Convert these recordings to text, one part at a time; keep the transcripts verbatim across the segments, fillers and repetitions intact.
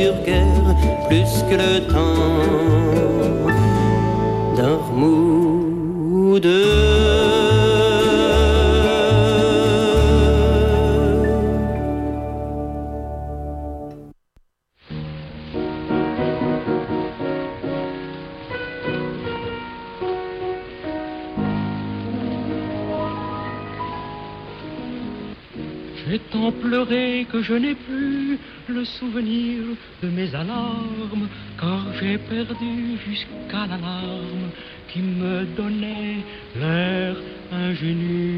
dure guère plus que le temps d'un remous de J'ai tant pleuré que je n'ai plus le souvenir de mes alarmes, car j'ai perdu jusqu'à l'alarme qui me donnait l'air ingénu.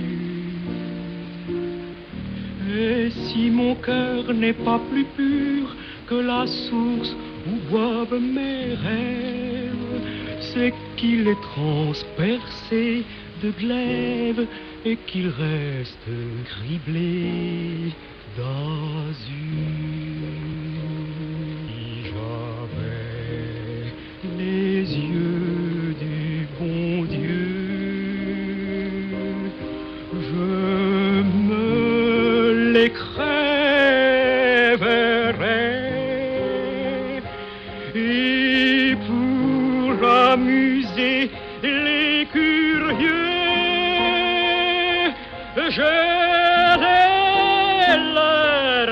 Et si mon cœur n'est pas plus pur que la source où boivent mes rêves, c'est qu'il est transpercé de glaive et qu'il reste criblé d'azur. J'avais les yeux du bon Dieu, je me les crèverais, et pour amuser les curieux, je les leur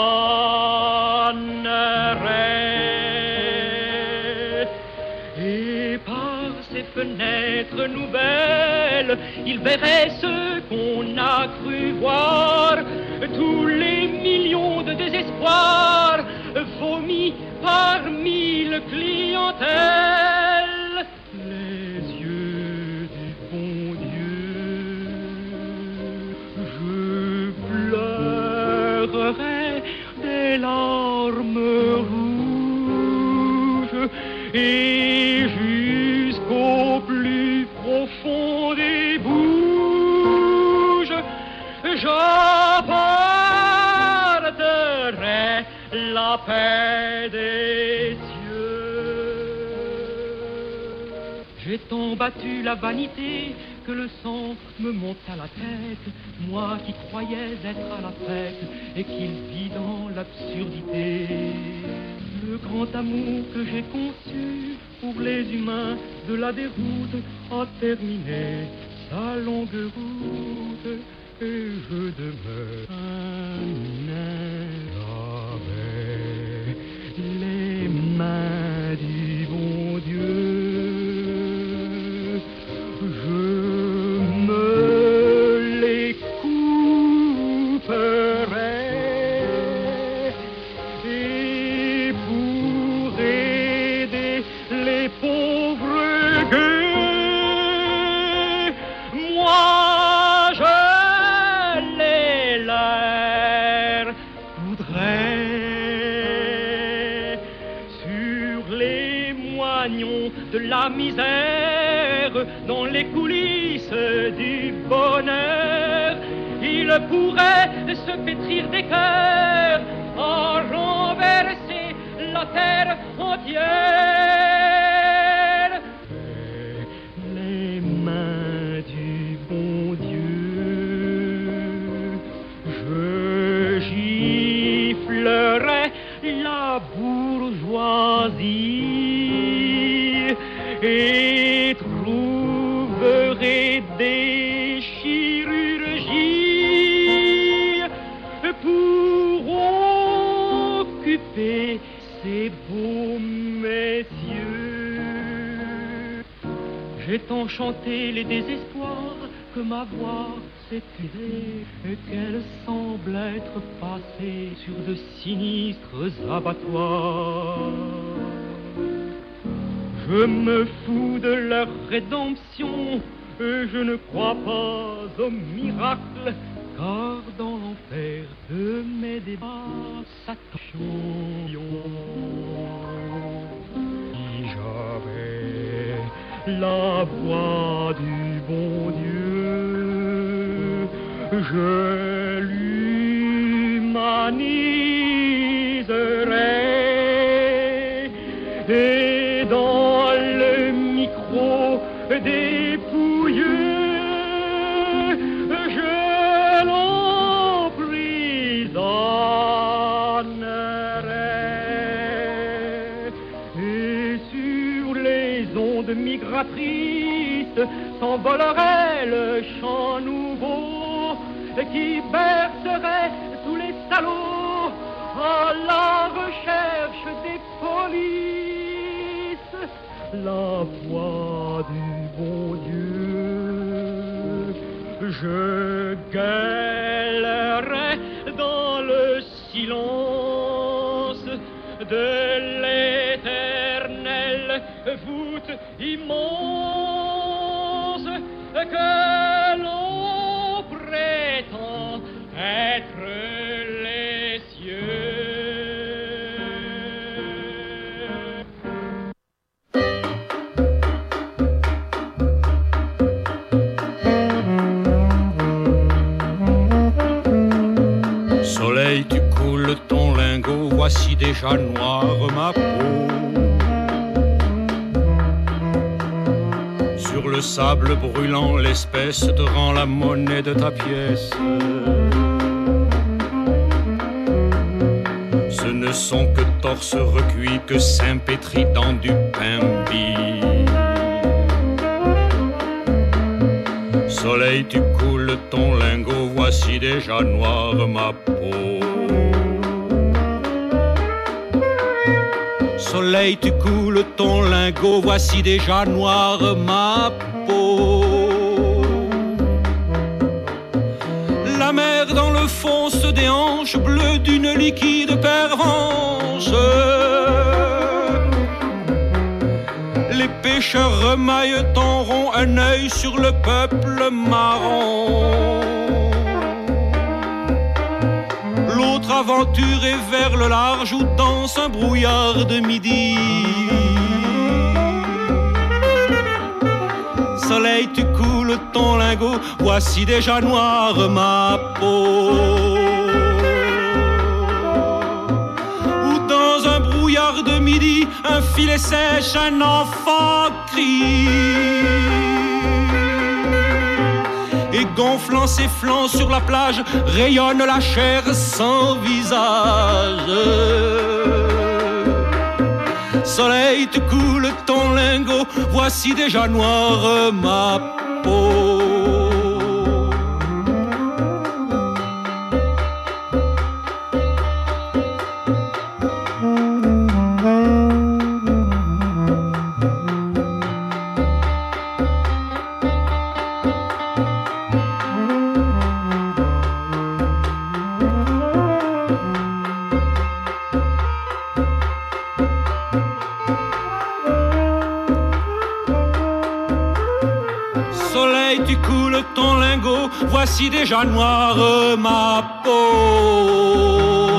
donnerai. Et par ces fenêtres nouvelles, ils verraient ce qu'on a cru voir, tous les millions de désespoir vomis par mille clientèles. Les yeux du bon Dieu, des larmes rouges, et jusqu'au plus profond des bouges, j'apporterai la paix des cieux. J'ai tant battu la vanité que le sang me monte à la tête, moi qui croyais être à la fête et qu'il vit dans l'absurdité. Le grand amour que j'ai conçu pour les humains de la déroute a terminé sa longue route et je demeure un nain. J'avais les mains du bon Dieu, de la misère, dans les coulisses du bonheur, il pourrait se pétrir des cœurs, en renverser la terre entière. Les mains du bon Dieu, je giflerai la bourgeoisie et trouverai des chirurgies pour occuper ces beaux messieurs. J'ai tant chanté les désespoirs que ma voix s'est usée et qu'elle semble être passée sur de sinistres abattoirs. Je me fous de leur rédemption et je ne crois pas au miracle, car dans l'enfer de mes débats, Satan. Si j'avais la voix du bon Dieu, je l'humaniserais et dans le micro dépouilleux, je l'emprisonnerai. migratrice s'envolerait le chant nouveau qui bercerait tous les salauds à la recherche des polices. La voix du bon Dieu, je gueulerai dans le silence de l'éternelle voûte immense que l'on prétend être les cieux. Soleil, tu coules ton lingot, voici déjà noire ma peau. Sur le sable brûlant, l'espèce te rend la monnaie de ta pièce. Ce ne sont que torses recuits, que seins pétris dans du pain bis. Soleil, tu coules ton lingot, voici déjà noire ma peau. Soleil, tu coules ton lingot, voici déjà noire ma peau. La mer dans le fond se déhanche, bleue d'une liquide pervenche. Les pêcheurs remaillent en rond, un œil sur le peuple marron. L'autre aventure est vers le large où danse un brouillard de midi. Soleil, tu coules ton lingot, voici déjà noire ma peau. Où dans un brouillard de midi, un filet sèche, un enfant crie. Et gonflant ses flancs sur la plage, rayonne la chair sans visage. Soleil, tu coules ton lingot, voici déjà noire ma peau. Ton lingot, voici déjà noire ma peau.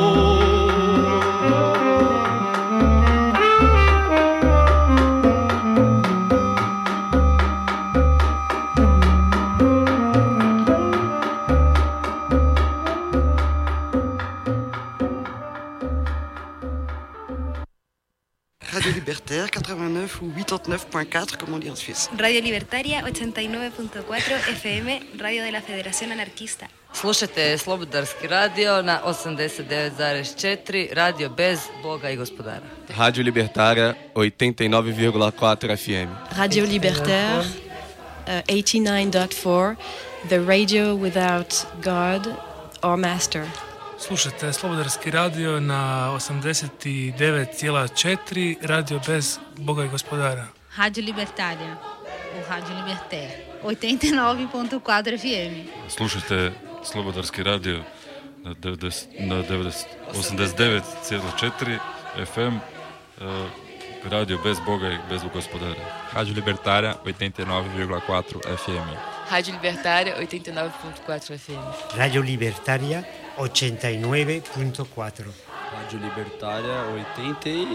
Radio Libertaire quatre-vingt-neuf ou quatre-vingt-neuf point quatre, comme on dit en Suisse. Radio Libertaria ochenta y nueve punto cuatro F M, radio de la Federación Anarquista. Slušajte Slobodarski radio na osamdeset devet zarez četiri, radio bez Boga i gospodara. Radio Libertaria oitenta e nove vírgula quatro F M. Radio Libertaire uh, eighty-nine point four, the radio without God or master. Slušajte Slobodarski radio na osamdeset devet zarez četiri, radio bez Boga i gospodara. Radio Libertaria, o Radio Libertaire, oitenta e nove ponto quatro F M. Slušajte Slobodarski radio na, na osamdeset devet zarez četiri F M, radio bez Boga i bez gospodara. Radio Libertaria oitenta e nove vírgula quatro F M. Radio Libertaria oitenta e nove ponto quatro F M. Radio Libertaria oitenta e nove ponto quatro. Radio Libertaria oitenta e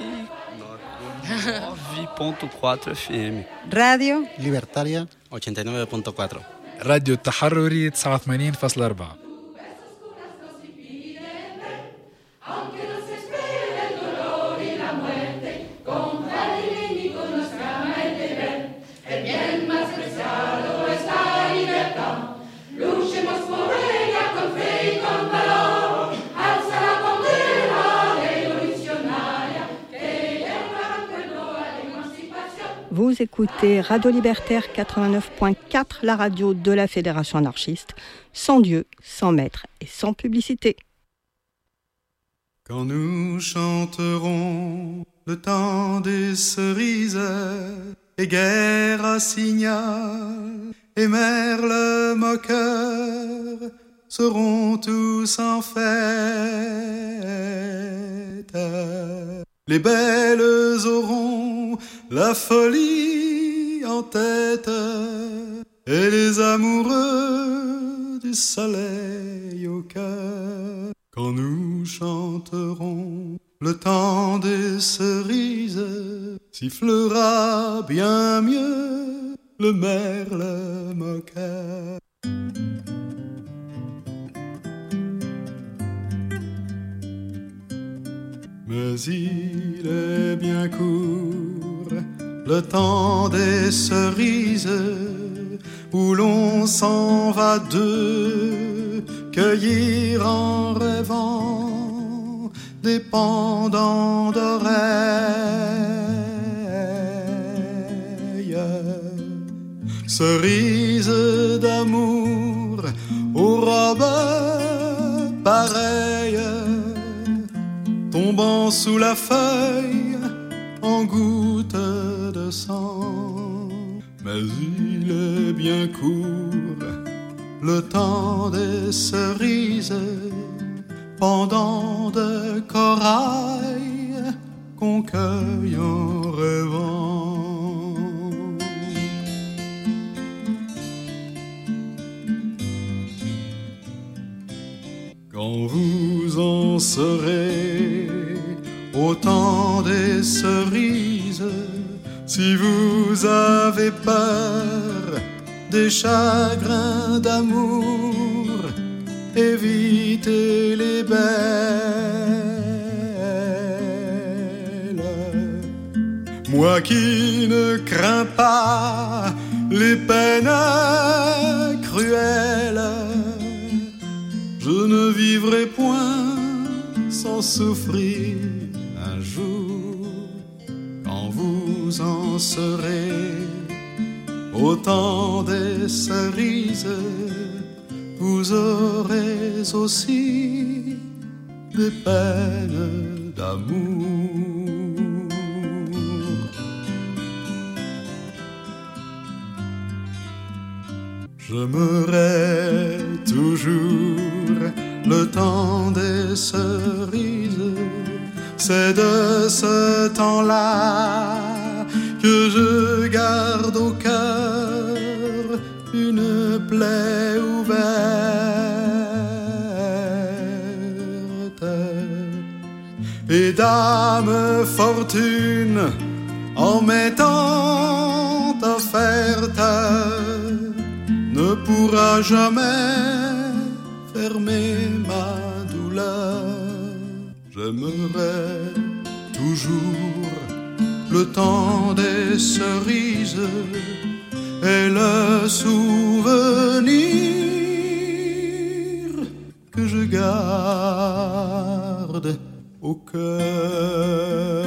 nove ponto quatro F M. Radio Libertaria oitenta e nove ponto quatro. راديو التحرري تسعة وثمانين فاصلة أربعة. Vous écoutez Radio Libertaire quatre-vingt-neuf point quatre, la radio de la Fédération anarchiste, sans Dieu, sans maître et sans publicité. Quand nous chanterons le temps des cerises, et guerre à Signal, et merle moqueur, seront tous en fête. Les belles auront la folie en tête, et les amoureux du soleil au cœur. Quand nous chanterons le temps des cerises, sifflera bien mieux le merle moqueur. Mais il est bien court le temps des cerises, où l'on s'en va deux, cueillir en rêvant des pendants d'oreilles. Cerises d'amour aux robes pareilles, tombant sous la feuille en gouttes de sang. Mais il est bien court le temps des cerises, pendant de corail qu'on cueille en rêvant. Quand vous en serez au temps des cerises, si vous avez peur des chagrins d'amour, évitez les belles. Moi qui ne crains pas les peines cruelles, je ne vivrai point sans souffrir un jour. Quand vous en serez au temps des cerises, vous aurez aussi des peines d'amour. J'aimerais toujours le temps des cerises, c'est de ce temps-là que je garde au cœur une plaie ouverte. Et dame fortune, en m'étant offerte, ne pourra jamais fermer ma douleur. J'aimerais toujours le temps des cerises et le souvenir que je garde au cœur.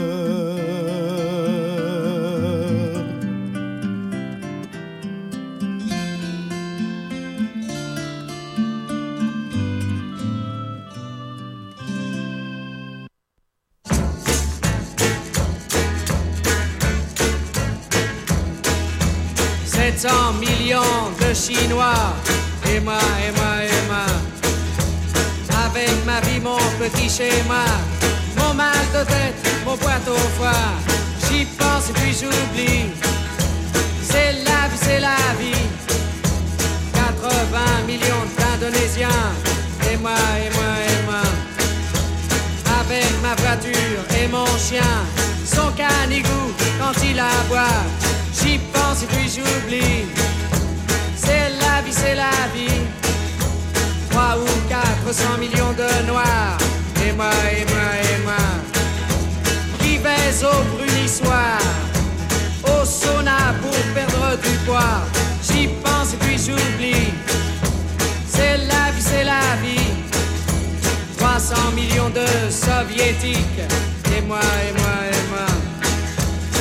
sept cents millions de Chinois, et moi, et moi, et moi, avec ma vie, mon petit schéma, mon mal de tête, mon boîte au foie, j'y pense et puis j'oublie. C'est la vie, c'est la vie. quatre-vingts millions d'Indonésiens, et moi, et moi, et moi, avec ma voiture et mon chien, son canigou quand il aboie, j'y pense et puis j'oublie. C'est la vie, c'est la vie. Trois ou quatre cents millions de noirs, et moi, et moi, et moi, qui baise au brunissoir, au sauna pour perdre du poids. J'y pense et puis j'oublie. C'est la vie, c'est la vie. Trois cents millions de soviétiques, et moi, et moi, et moi,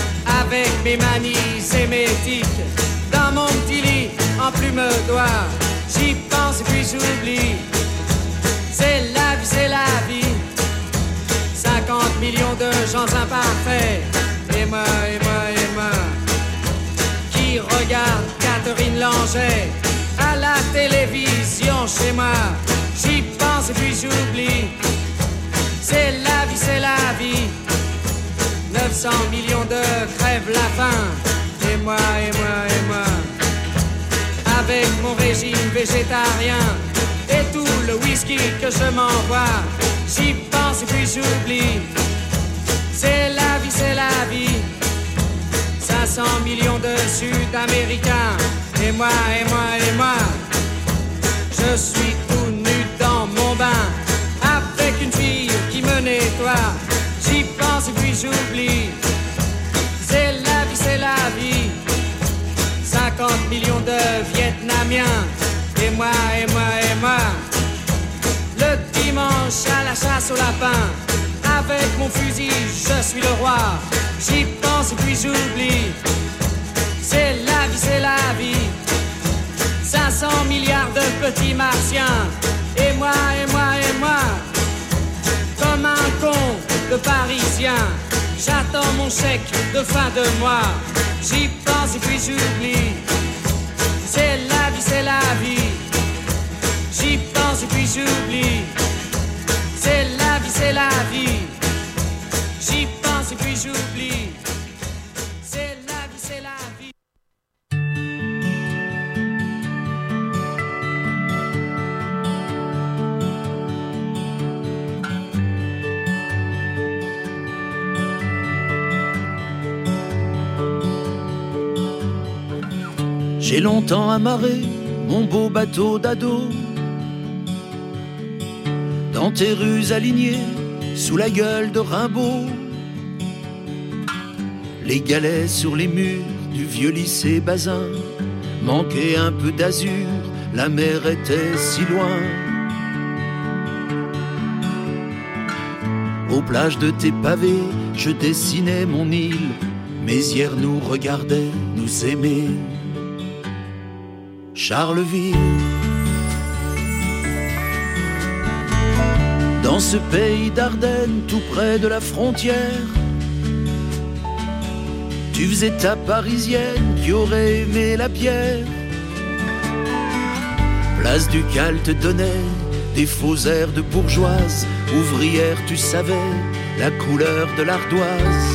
avec mes manies émétiques, dans mon petit lit en plume d'oie, j'y pense et puis j'oublie. C'est la vie, c'est la vie. cinquante millions de gens imparfaits. Et moi, et moi, et moi, qui regarde Catherine Langeais à la télévision chez moi. J'y pense et puis j'oublie. C'est la vie, c'est la vie. neuf cents millions de crèvent la faim. Et moi, et moi, et moi, avec mon régime végétarien et tout le whisky que je m'envoie, j'y pense et puis j'oublie. C'est la vie, c'est la vie. cinq cents millions de Sud-Américains. Et moi, et moi, et moi, je suis tout nu dans mon bain, avec une fille qui me nettoie. J'y pense et puis j'oublie. C'est la vie, c'est la vie. cinquante millions de Vietnamiens. Et moi, et moi, et moi, le dimanche à la chasse au lapin, avec mon fusil, je suis le roi. J'y pense et puis j'oublie. C'est la vie, c'est la vie. cinq cents milliards de petits martiens. Et moi, et moi, et moi, comme un con de Parisien, j'attends mon chèque de fin de mois. J'y pense et puis j'oublie. C'est la vie, c'est la vie. J'y pense et puis j'oublie. C'est la vie, c'est la vie. J'y pense et puis j'oublie. C'est la vie, c'est la vie. J'ai longtemps amarré mon beau bateau d'ado dans tes rues alignées sous la gueule de Rimbaud. Les galets sur les murs du vieux lycée Bazin manquaient un peu d'azur, la mer était si loin. Aux plages de tes pavés, je dessinais mon île, mes hier nous regardaient, nous aimaient. Charleville. Dans ce pays d'Ardennes, tout près de la frontière, tu faisais ta parisienne qui aurait aimé la bière. Place du Cal te donnait des faux airs de bourgeoise, ouvrière tu savais la couleur de l'ardoise.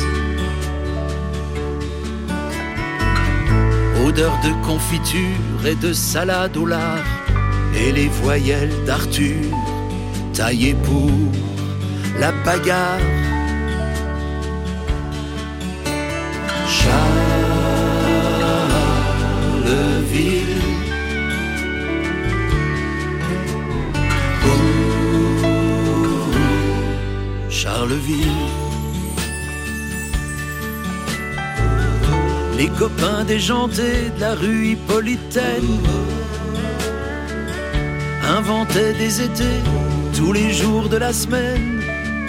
Odeur de confiture et de salade au lard, et les voyelles d'Arthur taillées pour la bagarre. Charleville, oh, Charleville. Les copains déjantés de la rue Hippolytaine inventaient des étés tous les jours de la semaine.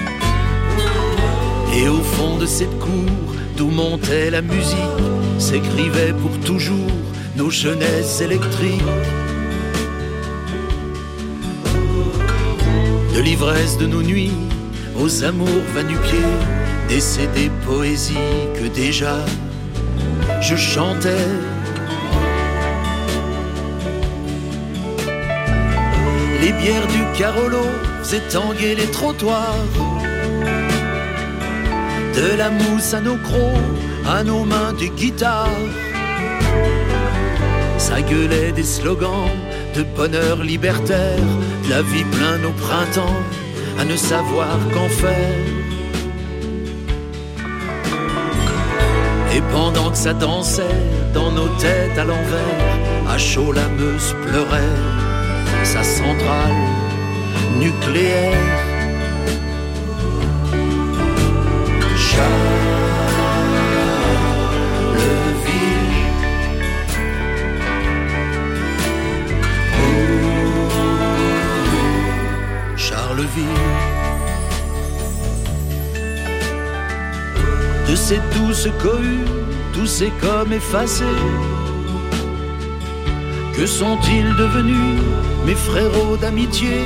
Et au fond de cette cour d'où montait la musique, s'écrivaient pour toujours nos jeunesses électriques. De l'ivresse de nos nuits aux amours va-nu-pieds, décédées poésies que déjà je chantais. Les bières du Carolo faisaient tanguer les trottoirs, de la mousse à nos crocs, à nos mains des guitares. Ça gueulait des slogans de bonheur libertaire, de la vie plein nos printemps, à ne savoir qu'en faire. Et pendant que ça dansait dans nos têtes à l'envers, à chaud la Meuse pleurait sa centrale nucléaire. Charleville, oh, Charleville. de ces douces cohues, tous ces comme effacés. Que sont-ils devenus, mes frérots d'amitié?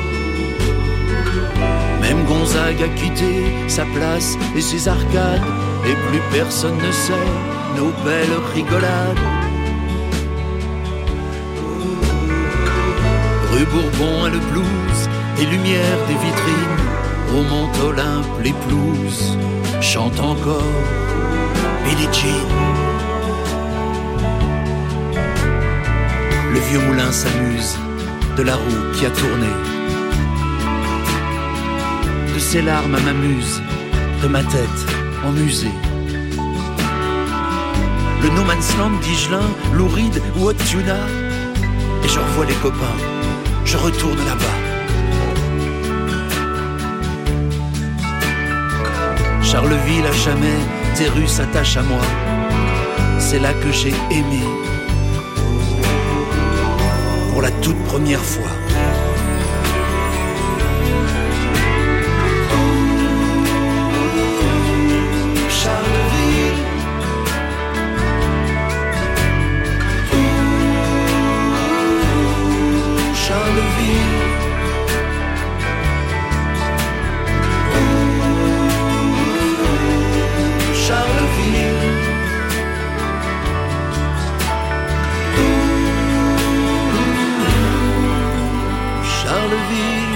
Même Gonzague a quitté sa place et ses arcades, et plus personne ne sait nos belles rigolades. Rue Bourbon a le blues, des lumières, des vitrines, au Mont Olympe les pelouses chantent encore Billie Jean. Le vieux moulin s'amuse de la roue qui a tourné. De ses larmes à ma muse, de ma tête en musée. Le No Man's Land d'Igelin, Louride ou Haute-Tuna. Et je revois les copains, je retourne là-bas. Charleville à jamais, tes rues s'attachent à moi. C'est là que j'ai aimé pour la toute première fois. Charleville, Charleville, Charleville, Charleville.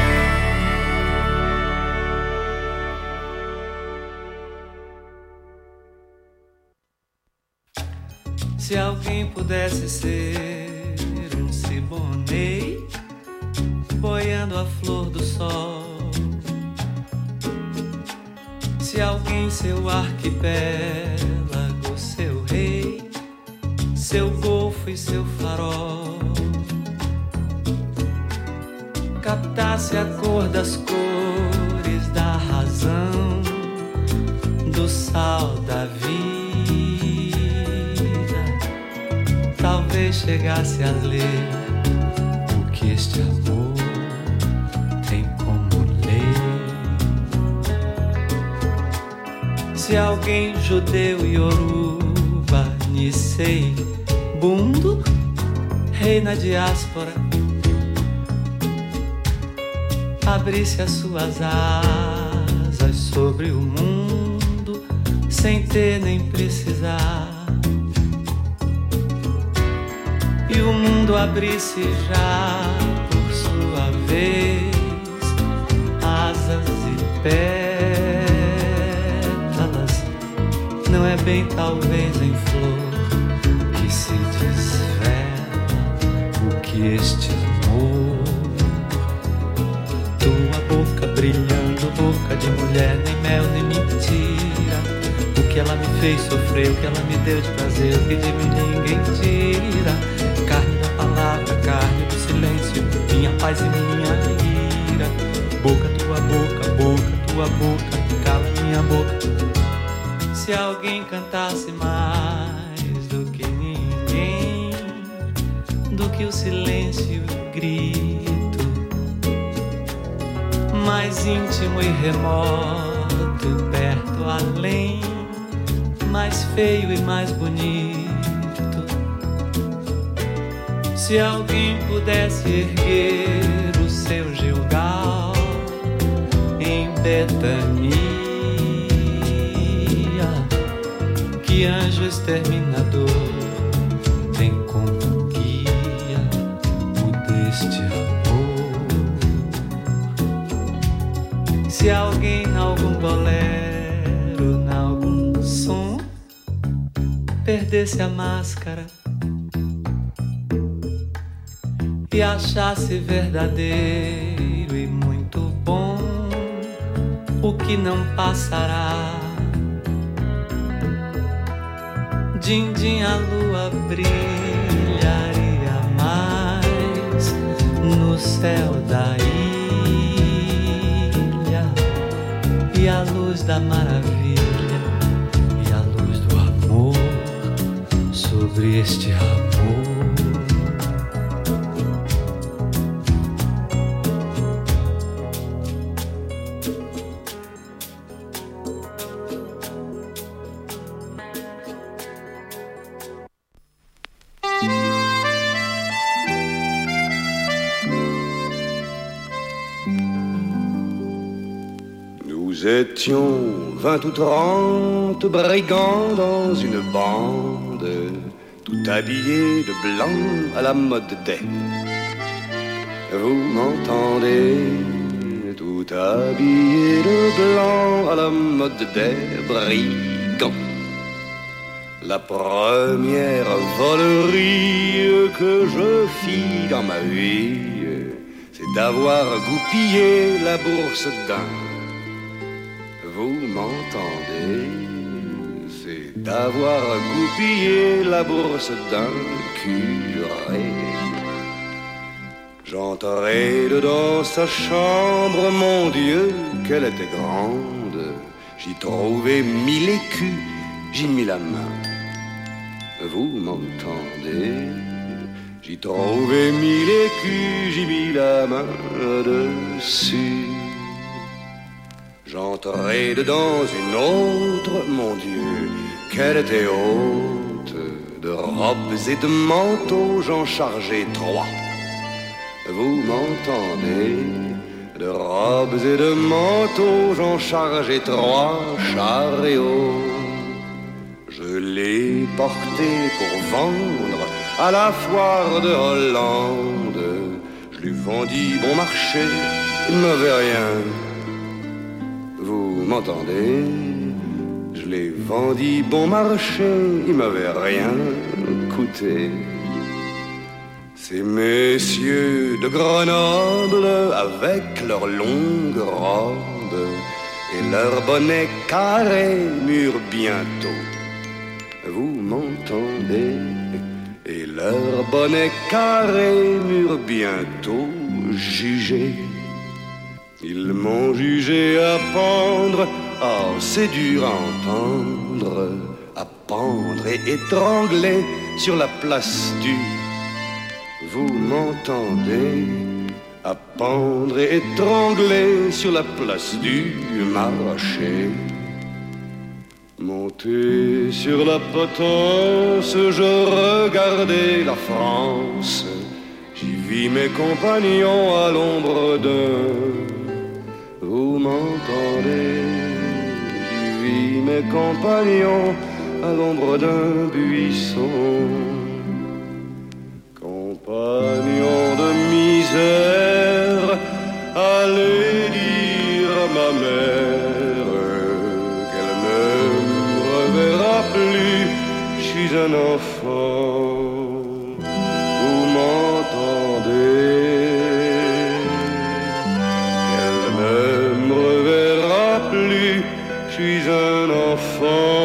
Se alguém pudesse ser um Siboney, boiando a flor do sol. Se alguém seu arquipélago, seu rei, seu golfo e seu farol, captasse a cor das cores da razão, do sal da vida, talvez chegasse a ler o que este amor tem como lei. Se alguém judeu, Yoruba, Nisei, Bundo, rei na diáspora, abrisse as suas asas sobre o mundo, sem ter nem precisar, e o mundo abrisse já por sua vez asas e pétalas. Não é bem talvez em flor que se desvela o que este amor. Tua boca brilhando, boca de mulher, nem mel nem mentira. O que ela me fez sofrer, o que ela me deu de prazer, o que de mim ninguém tira. Carne da palavra, carne do silêncio, minha paz e minha ira. Boca, tua boca, boca, tua boca, cala minha boca. Se alguém cantasse mais do que ninguém, do que o silêncio e o grito, mais íntimo e remoto, perto, além, mais feio e mais bonito. Se alguém pudesse erguer o seu Gilgal em Betania, que anjo exterminador tem como guia o deste amor. Se alguém em algum bolero, em algum som, perdesse a máscara e achasse verdadeiro e muito bom o que não passará. Din-din, a lua brilharia mais no céu da ilha, e a luz da maravilha e a luz do amor sobre este amor. Nous étions vingt ou trente brigands dans une bande, tout habillés de blanc à la mode des. Vous m'entendez? Tout habillés de blanc à la mode des brigands. La première volerie que je fis dans ma vie, c'est d'avoir goupillé la bourse d'un. Vous m'entendez? C'est d'avoir goupillé la bourse d'un curé. J'entrai dedans sa chambre, mon Dieu, qu'elle était grande. J'y trouvai mille écus, j'y mis la main. Vous m'entendez? J'y trouvai mille écus, j'y mis la main dessus. J'entrai dedans une autre, mon Dieu, qu'elle était haute. De robes et de manteaux, j'en chargeai trois. Vous m'entendez? De robes et de manteaux, j'en chargeai trois chariots. Je les portais pour vendre à la foire de Hollande. Je lui vendis bon marché, il ne m'avait rien. Vous m'entendez? Je les vendis bon marché, il m'avait rien coûté. Ces messieurs de Grenoble, avec leurs longues robes et leurs bonnets carrés, mûrent bientôt. Vous m'entendez? Et leurs bonnets carrés mûrent bientôt jugés. Ils m'ont jugé à pendre, ah c'est dur à entendre, à pendre et étrangler sur la place du. Vous m'entendez? À pendre et étrangler sur la place du marché. Monté sur la potence, je regardais la France. J'y vis mes compagnons à l'ombre d'un. Vous m'entendez? J'y vis mes compagnons à l'ombre d'un buisson. Compagnons de misère, allez dire à ma mère qu'elle ne me reverra plus, je suis un enfant. Vous m'entendez? Qu'elle ne me reverra plus, je suis un enfant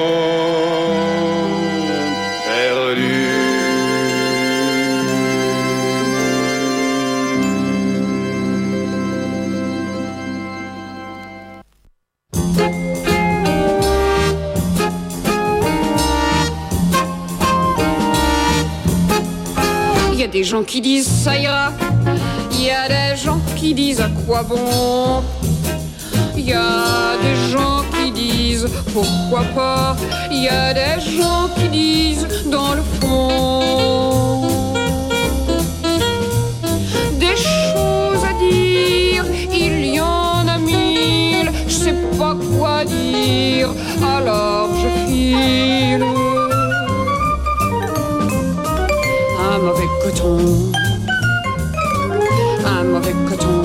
perdu. Il y a des gens qui disent ça ira, il y a des gens qui disent à quoi bon, il y a des gens qui disent pourquoi pas, il y a des gens qui disent dans le fond des choses à dire, il y en a mille, je sais pas quoi dire, alors je file. Un mauvais coton, un mauvais coton.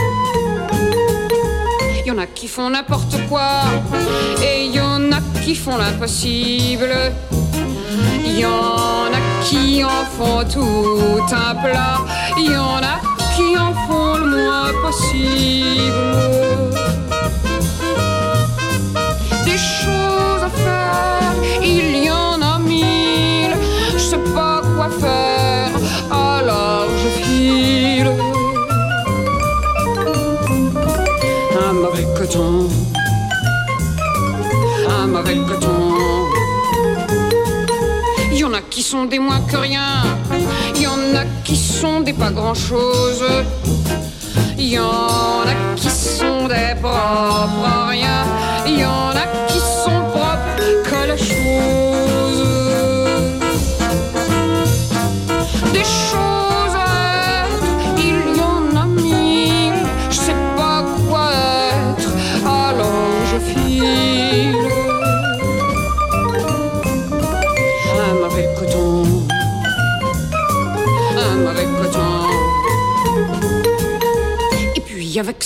Il y en a qui font n'importe quoi, et il y en a qui font l'impossible. Il y en a qui en font tout un plat, il y en a qui en font le moins possible. Des choses à faire, il y en a mille, je sais pas quoi faire, alors je file. Un mauvais coton, un mauvais coton. Il y en a qui sont des moins que rien, il y en a qui sont des pas grand-chose, il y en a qui sont des propres à rien, il y en a qui sont propres que la chose. Des choses à être, il y en a mille, je sais pas quoi être, alors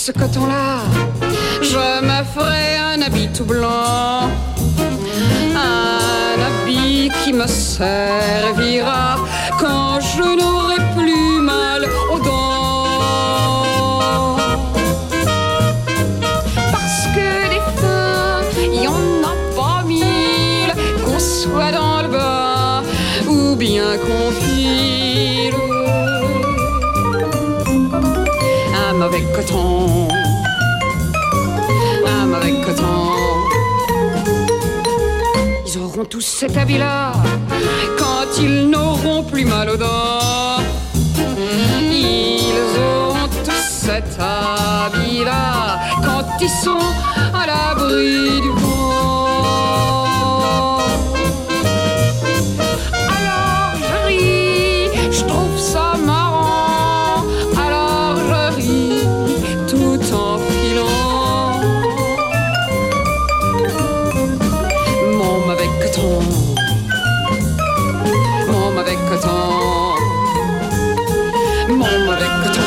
ce coton-là, je me ferai un habit tout blanc, un habit qui me servira quand je n'aurai plus mal aux dents. Parce que des fins, il y en a pas mille, qu'on soit dans le bas ou bien qu'on file. Un mauvais coton, un mauvais coton. Ils auront tous cet habit-là quand ils n'auront plus mal aux dents. Ils auront tous cet habit-là quand ils sont à l'abri du vent. Alors je ris, je trouve ça marrant. Alors je ris tout en filant. Mon mauvais coton, mon mauvais coton, mon mauvais coton.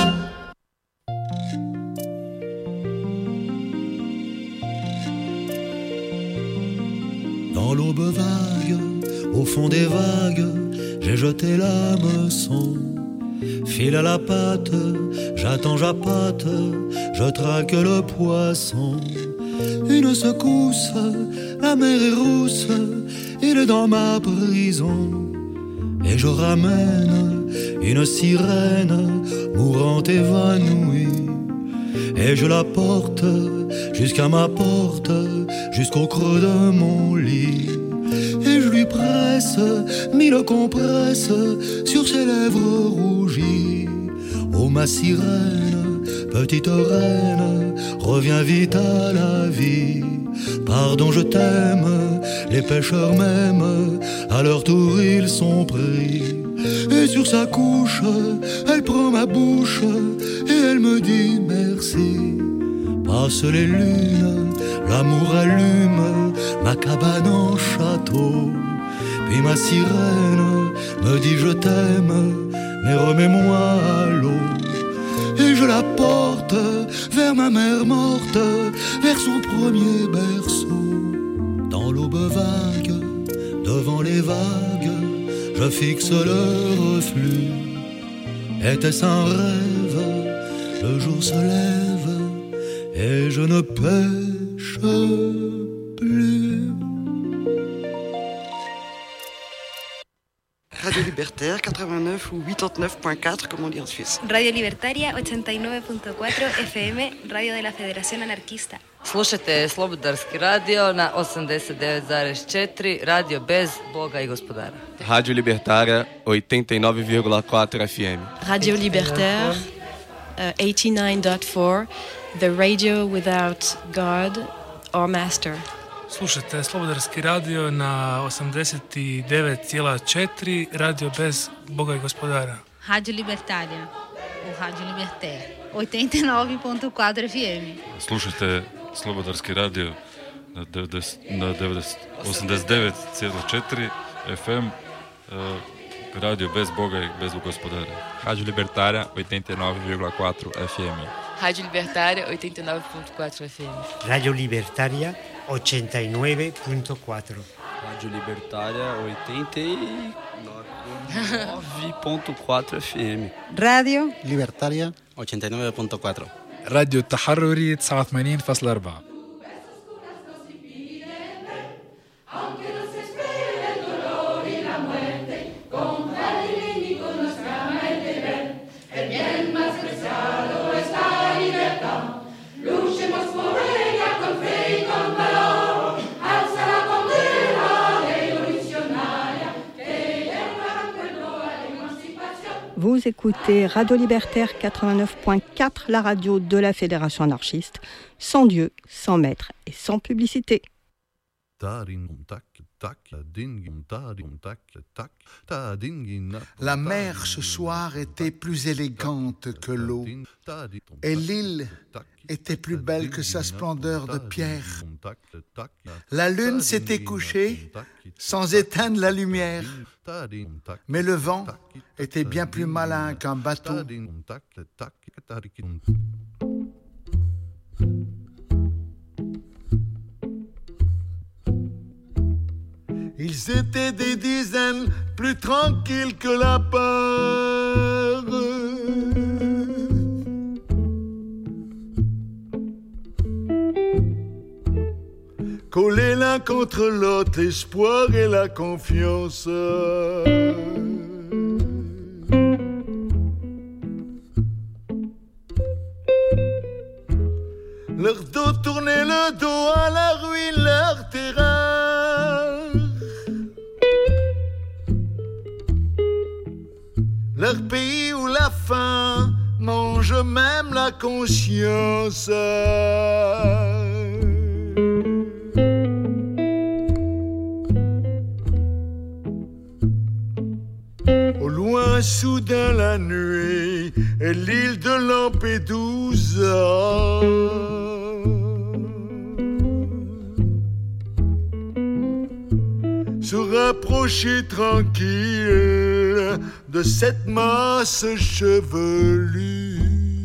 Dans l'aube vague, au fond des vagues, j'ai jeté l'hameçon. File à la patte, j'attends, j'appâte, je traque le poisson. Une secousse, la mer est rousse, il est dans ma prison. Et je ramène une sirène mourante évanouie. Et je la porte jusqu'à ma porte, jusqu'au creux de mon lit. Et je lui presse mille compresses sur ses lèvres rougies. Oh ma sirène, petite reine, reviens vite à la vie. Pardon, je t'aime, les pêcheurs m'aiment, à leur tour ils sont pris. Et sur sa couche, elle prend ma bouche et elle me dit merci. Passent les lunes, l'amour allume ma cabane en château. Puis ma sirène me dit je t'aime, mais remets-moi à l'eau. Et je la porte vers ma mère morte, vers son premier berceau. Dans l'aube vague, devant les vagues, je fixe le reflux. Était-ce un rêve? Le jour se lève et je ne pêche plus. Radio Libertaire quatre-vingt-neuf ou quatre-vingt-neuf point quatre, comme on dit en Suisse. Radio Libertaria ochenta y nueve punto cuatro F M, radio de la Federación Anarquista. Slušajte Slobodarski radio na osamdeset devet zarez četiri, radio bez Boga i gospodara. Rádio Libertária oitenta e nove vírgula quatro F M. Radio Libertaire, uh, eighty-nine point four, the radio without God or master. Slušajte Slobodarski radio na osamdeset devet zarez četiri, radio bez Boga i gospodara. Rádio Libertária, ou Rádio Libertaire, oitenta e nove ponto quatro F M. Slušajte Slobodarski radio na, na osamdeset devet zarez četiri F M, uh, radio bez Boga i bez gospodara. Rádio Libertária oitenta e nove vírgula quatro F M. Rádio Libertária oitenta e nove ponto quatro F M. Radio Libertaria ochenta y nueve punto cuatro. Rádio Libertária oitenta e nove ponto quatro F M. Radio Libertaria ochenta y nueve punto cuatro. راديو التحرري تسعة وثمانين فاصلة أربعة. Vous écoutez Radio Libertaire quatre-vingt-neuf point quatre, la radio de la Fédération anarchiste, sans Dieu, sans maître et sans publicité. La mer ce soir était plus élégante que l'eau, et l'île était plus belle que sa splendeur de pierre. La lune s'était couchée sans éteindre la lumière, mais le vent était bien plus malin qu'un bateau. Ils étaient des dizaines, plus tranquilles que la peur. Collés l'un contre l'autre, l'espoir et la confiance. Leur dos tournait le dos à la ruine, leur terreur. Leur pays où la faim mange même la conscience. Au loin, soudain, la nuit et l'île de Lampedusa. Se rapprocher tranquille de cette masse chevelue.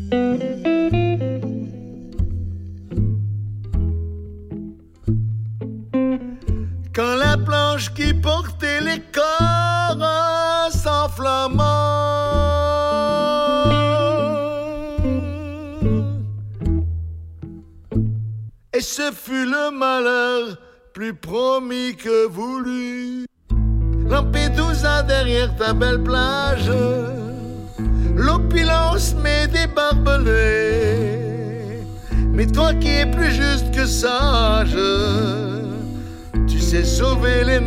Quand la planche qui portait les corps s'enflamma, et ce fut le malheur plus promis que voulu. Lampedusa derrière ta belle plage, l'opulence met des barbelés. Mais toi qui es plus juste que sage, tu sais sauver les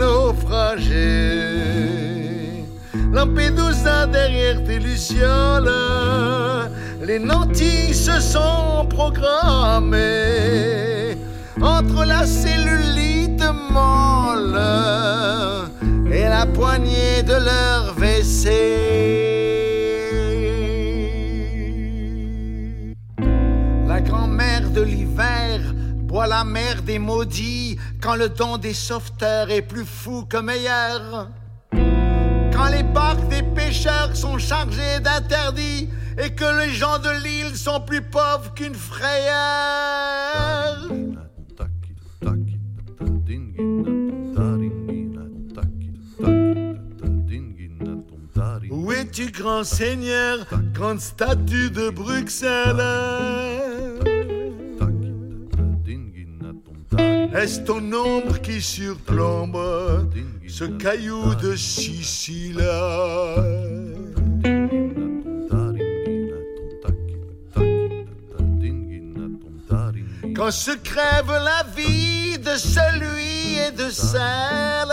naufragés. Lampedusa derrière tes lucioles, les nantis se sont programmés entre la cellulite molle et la poignée de leur W C. La grand-mère de l'hiver boit la mer des maudits quand le don des sauveteurs est plus fou que meilleur. Quand les barques des pêcheurs sont chargées d'interdits et que les gens de l'île sont plus pauvres qu'une frayeur. Où es-tu, grand seigneur, grande statue de Bruxelles? Est-ce ton ombre qui surplombe ce caillou de Sicile? Quand se crève la vie de celui et de celle,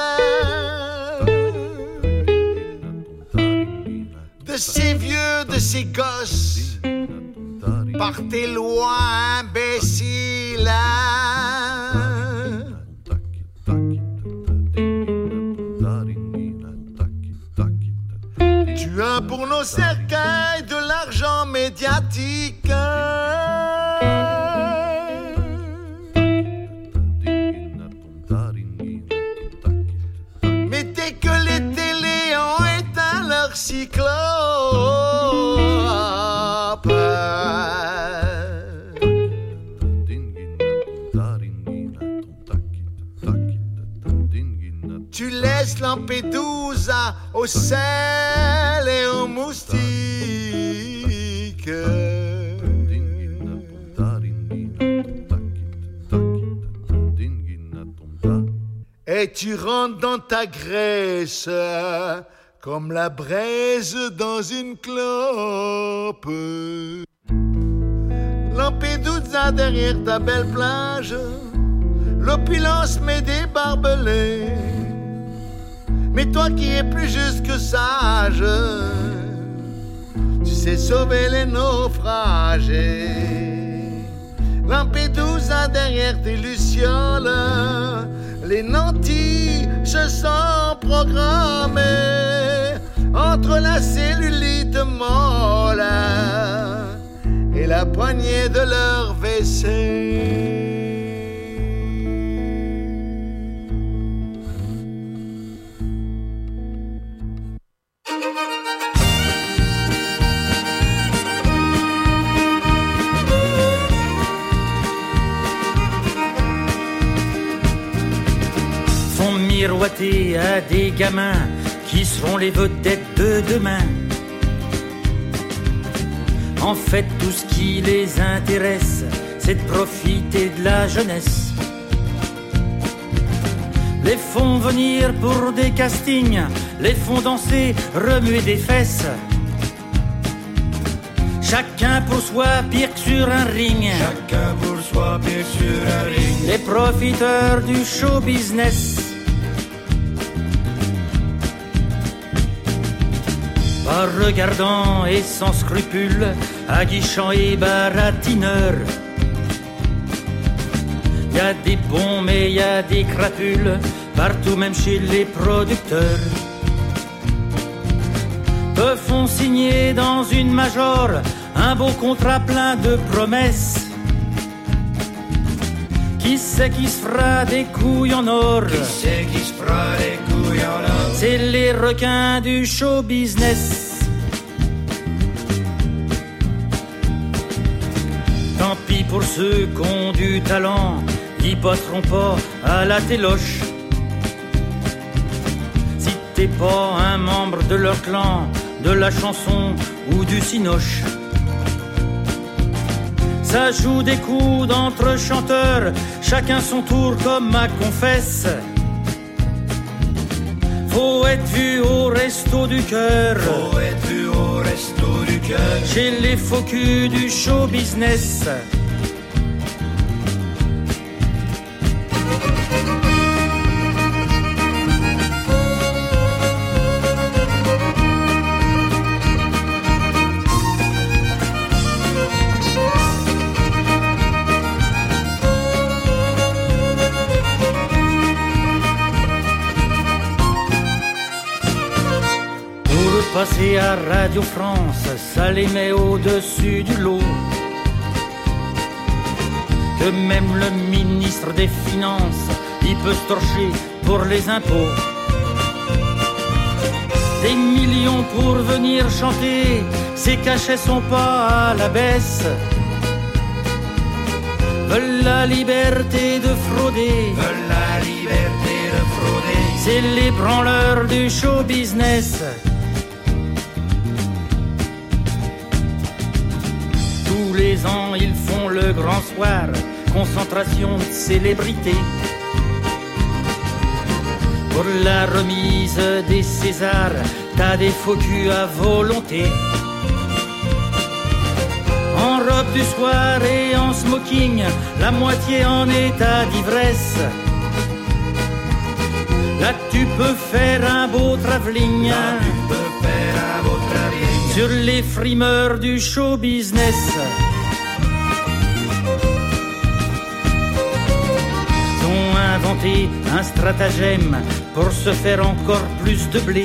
de ces vieux, de ces gosses, par tes lois imbéciles. Tu as pour nos cercueils de l'argent médiatique. Mais dès que les télés ont éteint leur cyclope, tu laisses Lampedusa au sel et aux moustiques. Et tu rentres dans ta Grèce comme la braise dans une clope. Lampedusa derrière ta belle plage, l'opulence met des barbelés. Mais toi qui es plus juste que sage, tu sais sauver les naufragés. Lampedusa derrière tes lucioles, les nantis se sont programmés entre la cellulite molle et la poignée de leur W C. font miroiter à des gamins qui seront les vedettes de demain. En fait, tout ce qui les intéresse, c'est de profiter de la jeunesse. Les font venir pour des castings, les font danser, remuer des fesses. Chacun pour soi, pire que sur un ring. Chacun pour soi, pire sur un ring. Les profiteurs du show business. Pas regardant et sans scrupule, aguichant et baratineur. Y a des bons mais y a des crapules, partout même chez les producteurs. Te font signer dans une major un beau contrat plein de promesses. Qui c'est qui se fera des couilles en or? Qui c'est qui se fera des couilles en or? C'est les requins du show business. Tant pis pour ceux qui ont du talent, ils bosseront pas à la téloche. Si t'es pas un membre de leur clan, de la chanson ou du cinoche. Ça joue des coups d'entre chanteurs, chacun son tour comme ma confesse. Faut être vu au resto du cœur. Faut être vu au resto du cœur. Chez les faux culs du show business. Passer à Radio France, ça les met au-dessus du lot. Que même le ministre des Finances, il peut se torcher pour les impôts. Des millions pour venir chanter, ces cachets sont pas à la baisse. Veulent la liberté de frauder, veulent la liberté de frauder. C'est les branleurs du show business. Tous les ans, ils font le grand soir, concentration de célébrités. Pour la remise des Césars, t'as des faux culs à volonté. En robe du soir et en smoking, la moitié en état d'ivresse. Là tu peux faire un beau travelling. Là tu peux faire un beau travelling. Sur les frimeurs du show business. Ils ont inventé un stratagème pour se faire encore plus de blé.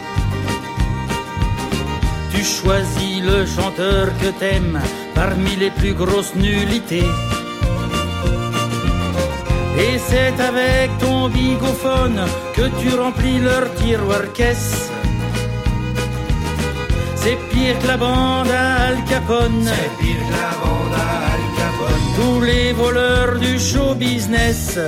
Tu choisis le chanteur que t'aimes parmi les plus grosses nullités. Et c'est avec ton bigophone que tu remplis leur tiroir-caisse. C'est pire que la bande à Al Capone. C'est pire que la bande à Al Capone. Tous les voleurs du show business.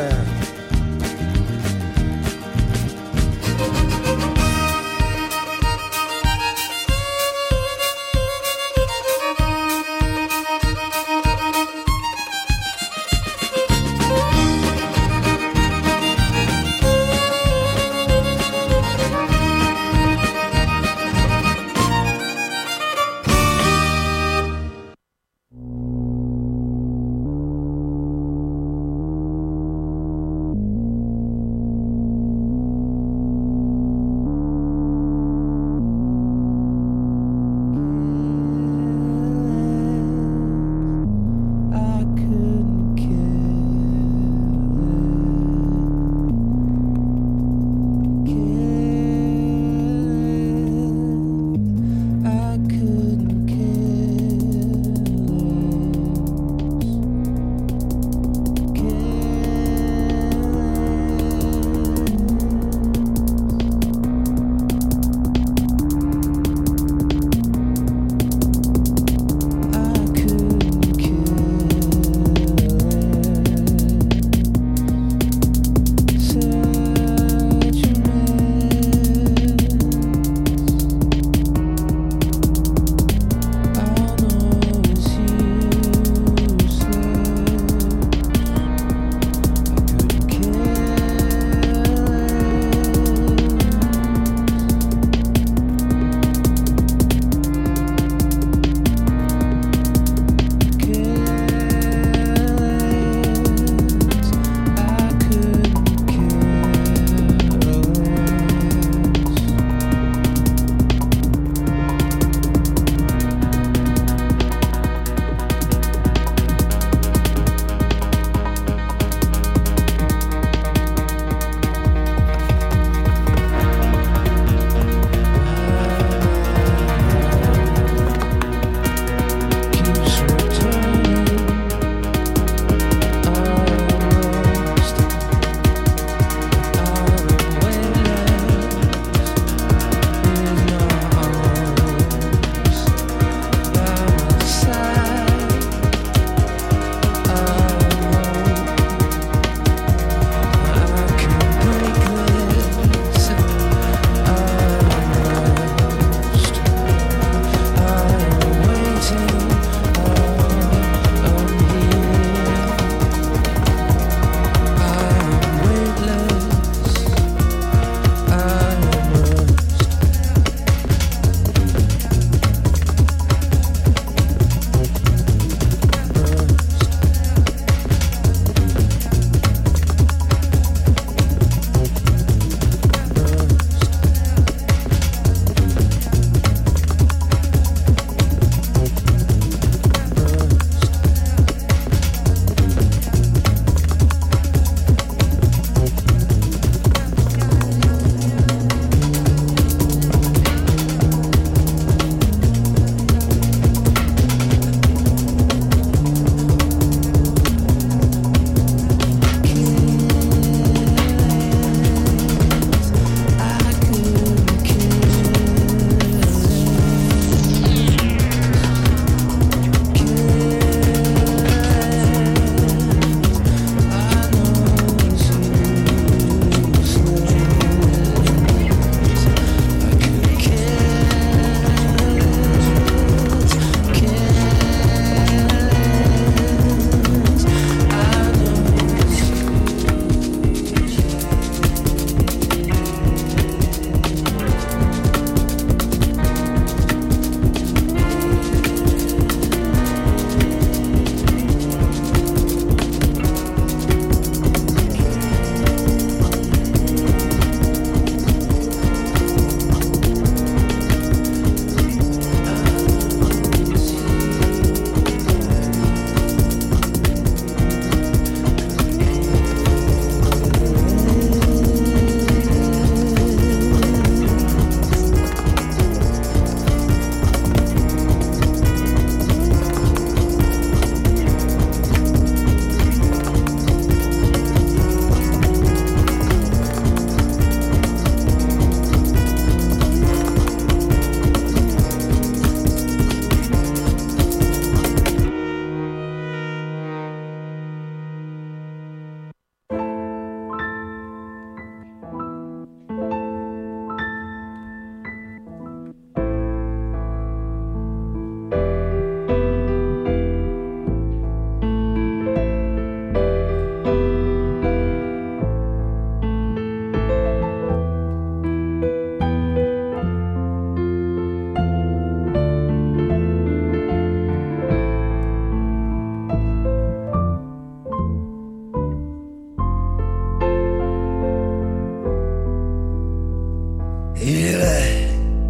Il est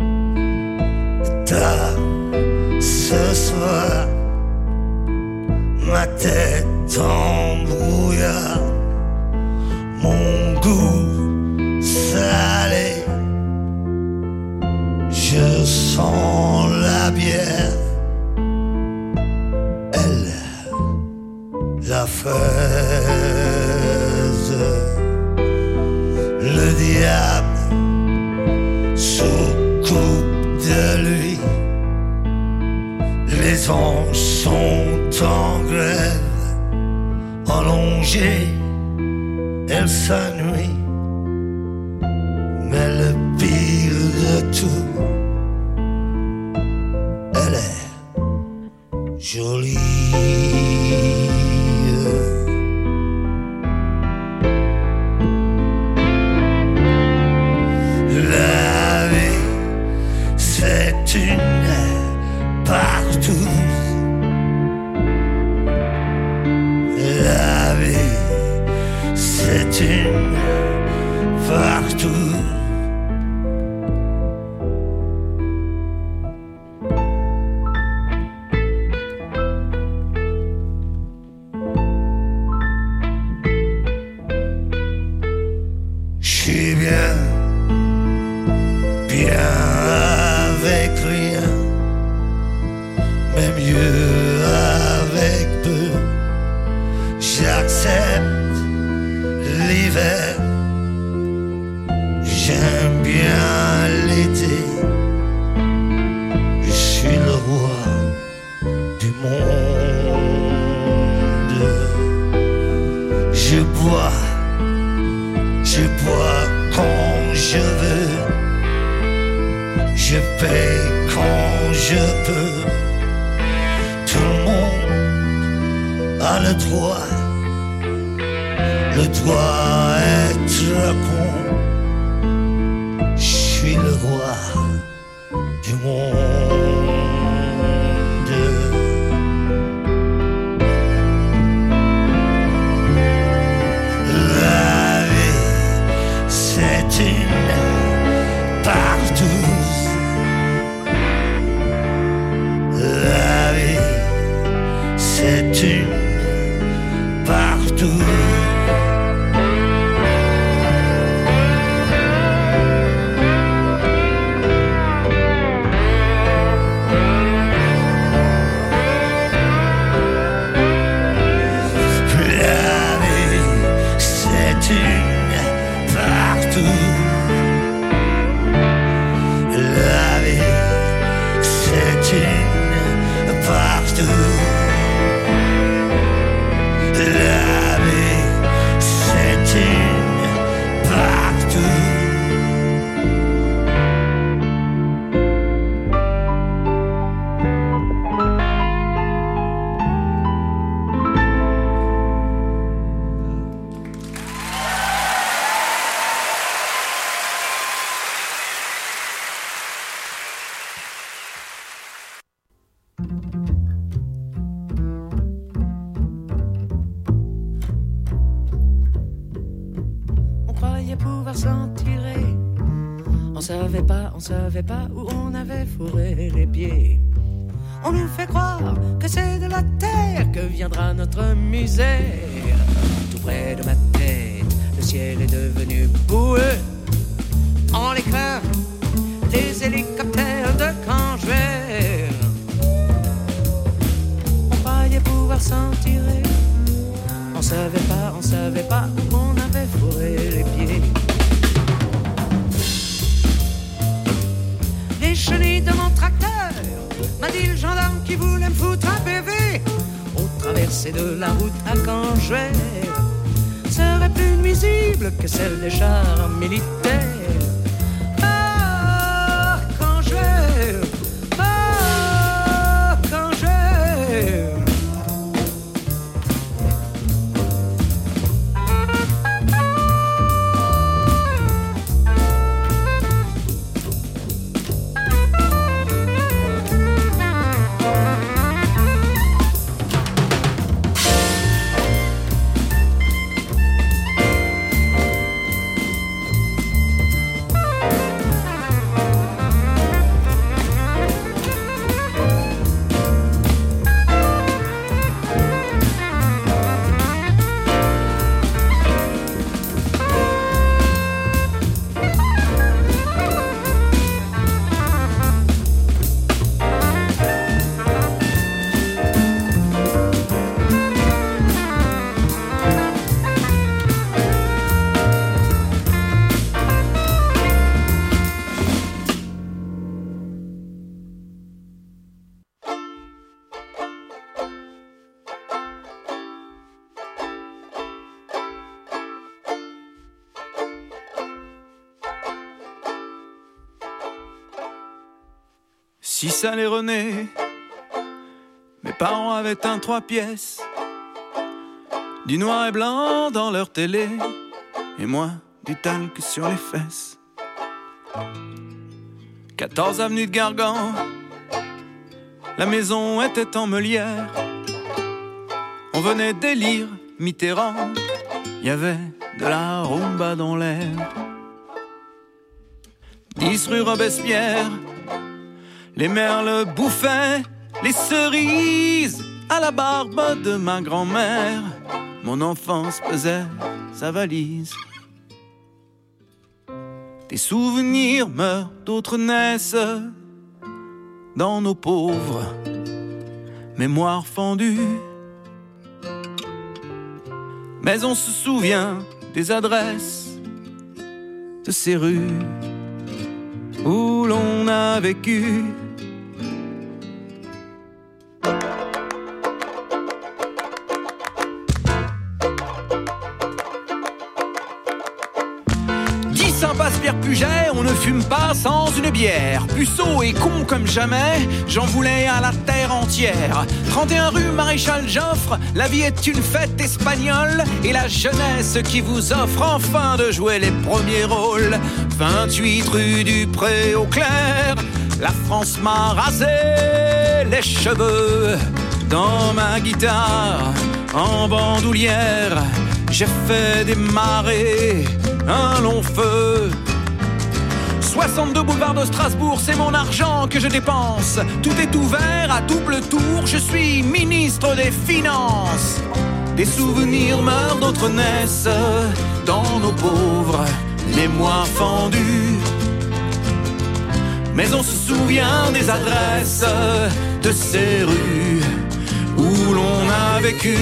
tard ce soir, ma tête en brouillard, mon goût salé, je sens la bière, elle, la fraise, le diable sous coupe de lui, les anges sont en grève, allongés, elle s'ennuie, mais le pire de tout, elle est jolie. La vie, c'est une partouze. La vie, c'est une partouze. J'suis bien, bien avec rien, mais mieux avec peu. J'accepte l'hiver, j'aime bien l'été. Je suis le roi du monde. Je bois, je bois quand je veux, je paye quand je peux. Tout le monde a le droit, le droit d'être con. Je suis le roi du monde. La vie, c'est une partouze. La vie, c'est une partouze. On savait pas où on avait fourré les pieds. On nous fait croire que c'est de la terre que viendra notre misère. Tout près de ma tête, le ciel est devenu boueux. En l'éclair des hélicoptères de Cangever. On croyait pouvoir s'en tirer. On savait pas, on savait pas où on avait fourré les pieds. Les chenilles de mon tracteur, m'a dit le gendarme qui voulait me foutre un P V. Aux traversées de la route à Cangever serait plus nuisible que celle des chars militaires. Ah, Cangever, ah, Cangever. Si ça les renaît, mes parents avaient un trois pièces, du noir et blanc dans leur télé, et moi, du talc sur les fesses. quatorze avenue de Gargan, la maison était en meulière. On venait d'élire Mitterrand, il y avait de la rumba dans l'air. dix rue Robespierre, les merles bouffaient les cerises à la barbe de ma grand-mère. Mon enfance pesait sa valise. Des souvenirs meurent, d'autres naissent dans nos pauvres mémoires fendues. Mais on se souvient des adresses de ces rues où l'on a vécu. dix impasse Pierre Puget, on ne fume pas sans une bière. Puceau et con comme jamais, j'en voulais à la terre entière. trente et un rue Maréchal Joffre, la vie est une fête espagnole, et la jeunesse qui vous offre enfin de jouer les premiers rôles. vingt-huit rue du Pré au Clair, la France m'a rasé les cheveux. Dans ma guitare, en bandoulière, j'ai fait démarrer un long feu. soixante-deux boulevard de Strasbourg, c'est mon argent que je dépense. Tout est ouvert à double tour, je suis ministre des Finances. Des souvenirs meurent, d'autres naissent dans nos pauvres mémoires fendues. Mais on se souvient des adresses de ces rues où l'on a vécu.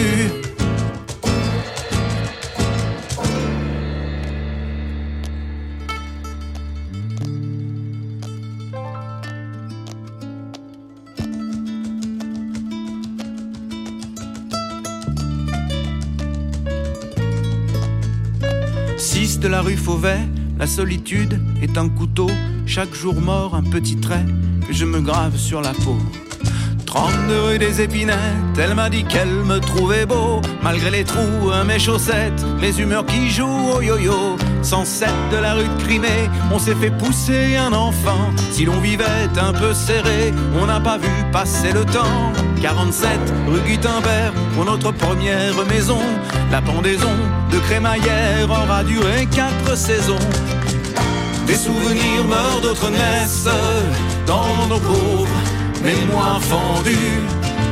De la rue Fauvet, la solitude est un couteau. Chaque jour mort, un petit trait que je me grave sur la peau. trente-deux rue des Épinettes, elle m'a dit qu'elle me trouvait beau. Malgré les trous à mes chaussettes, les humeurs qui jouent au yo-yo. cent sept de la rue de Crimée, on s'est fait pousser un enfant. Si l'on vivait un peu serré, on n'a pas vu passer le temps. quarante-sept rue Gutenberg, pour notre première maison. La pendaison de crémaillère aura duré quatre saisons. Des souvenirs meurent, d'autres naissent dans nos pauvres mémoires fendues.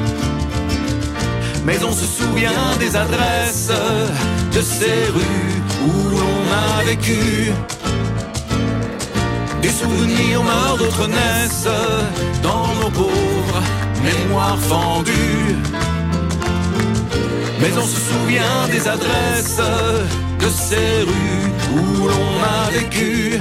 Mais on se souvient des adresses de ces rues où l'on a vécu. Des souvenirs meurent, d'autres naissent dans nos pauvres mémoires fendues. Mais on se souvient des adresses de ces rues où l'on a vécu.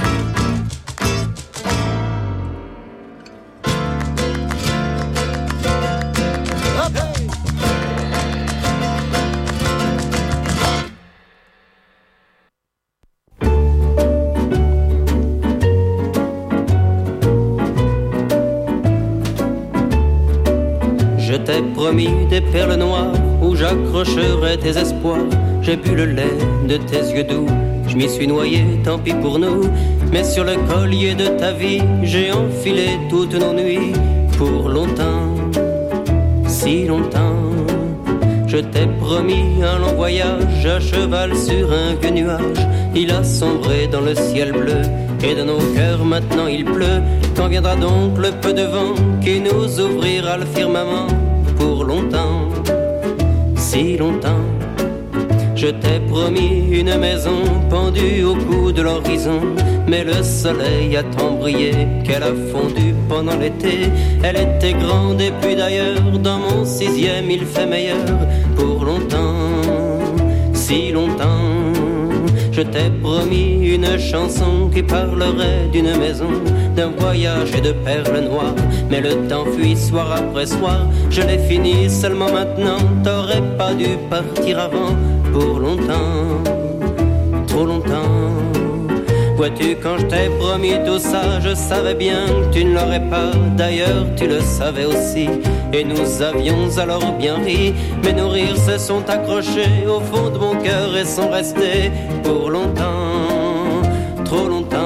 Je t'ai promis des perles noires où j'accrocherai tes espoirs. J'ai bu le lait de tes yeux doux, je m'y suis noyé, tant pis pour nous. Mais sur le collier de ta vie, j'ai enfilé toutes nos nuits. Pour longtemps, si longtemps, je t'ai promis un long voyage à cheval sur un vieux nuage. Il a sombré dans le ciel bleu et de nos cœurs maintenant il pleut. Quand viendra donc le peu de vent qui nous ouvrira le firmament? Pour longtemps, si longtemps, je t'ai promis une maison pendue au bout de l'horizon. Mais le soleil a tant brillé qu'elle a fondu pendant l'été. Elle était grande et puis d'ailleurs dans mon sixième il fait meilleur. Pour longtemps, si longtemps, je t'ai promis une chanson qui parlerait d'une maison, d'un voyage et de perles noires. Mais le temps fuit soir après soir, je l'ai fini seulement maintenant. T'aurais pas dû partir avant. Pour longtemps, trop longtemps, Vois-tu, quand je t'ai promis tout ça, je savais bien que tu ne l'aurais pas. D'ailleurs, tu le savais aussi. Et nous avions alors bien ri. Mais nos rires se sont accrochés au fond de mon cœur et sont restés pour longtemps, trop longtemps.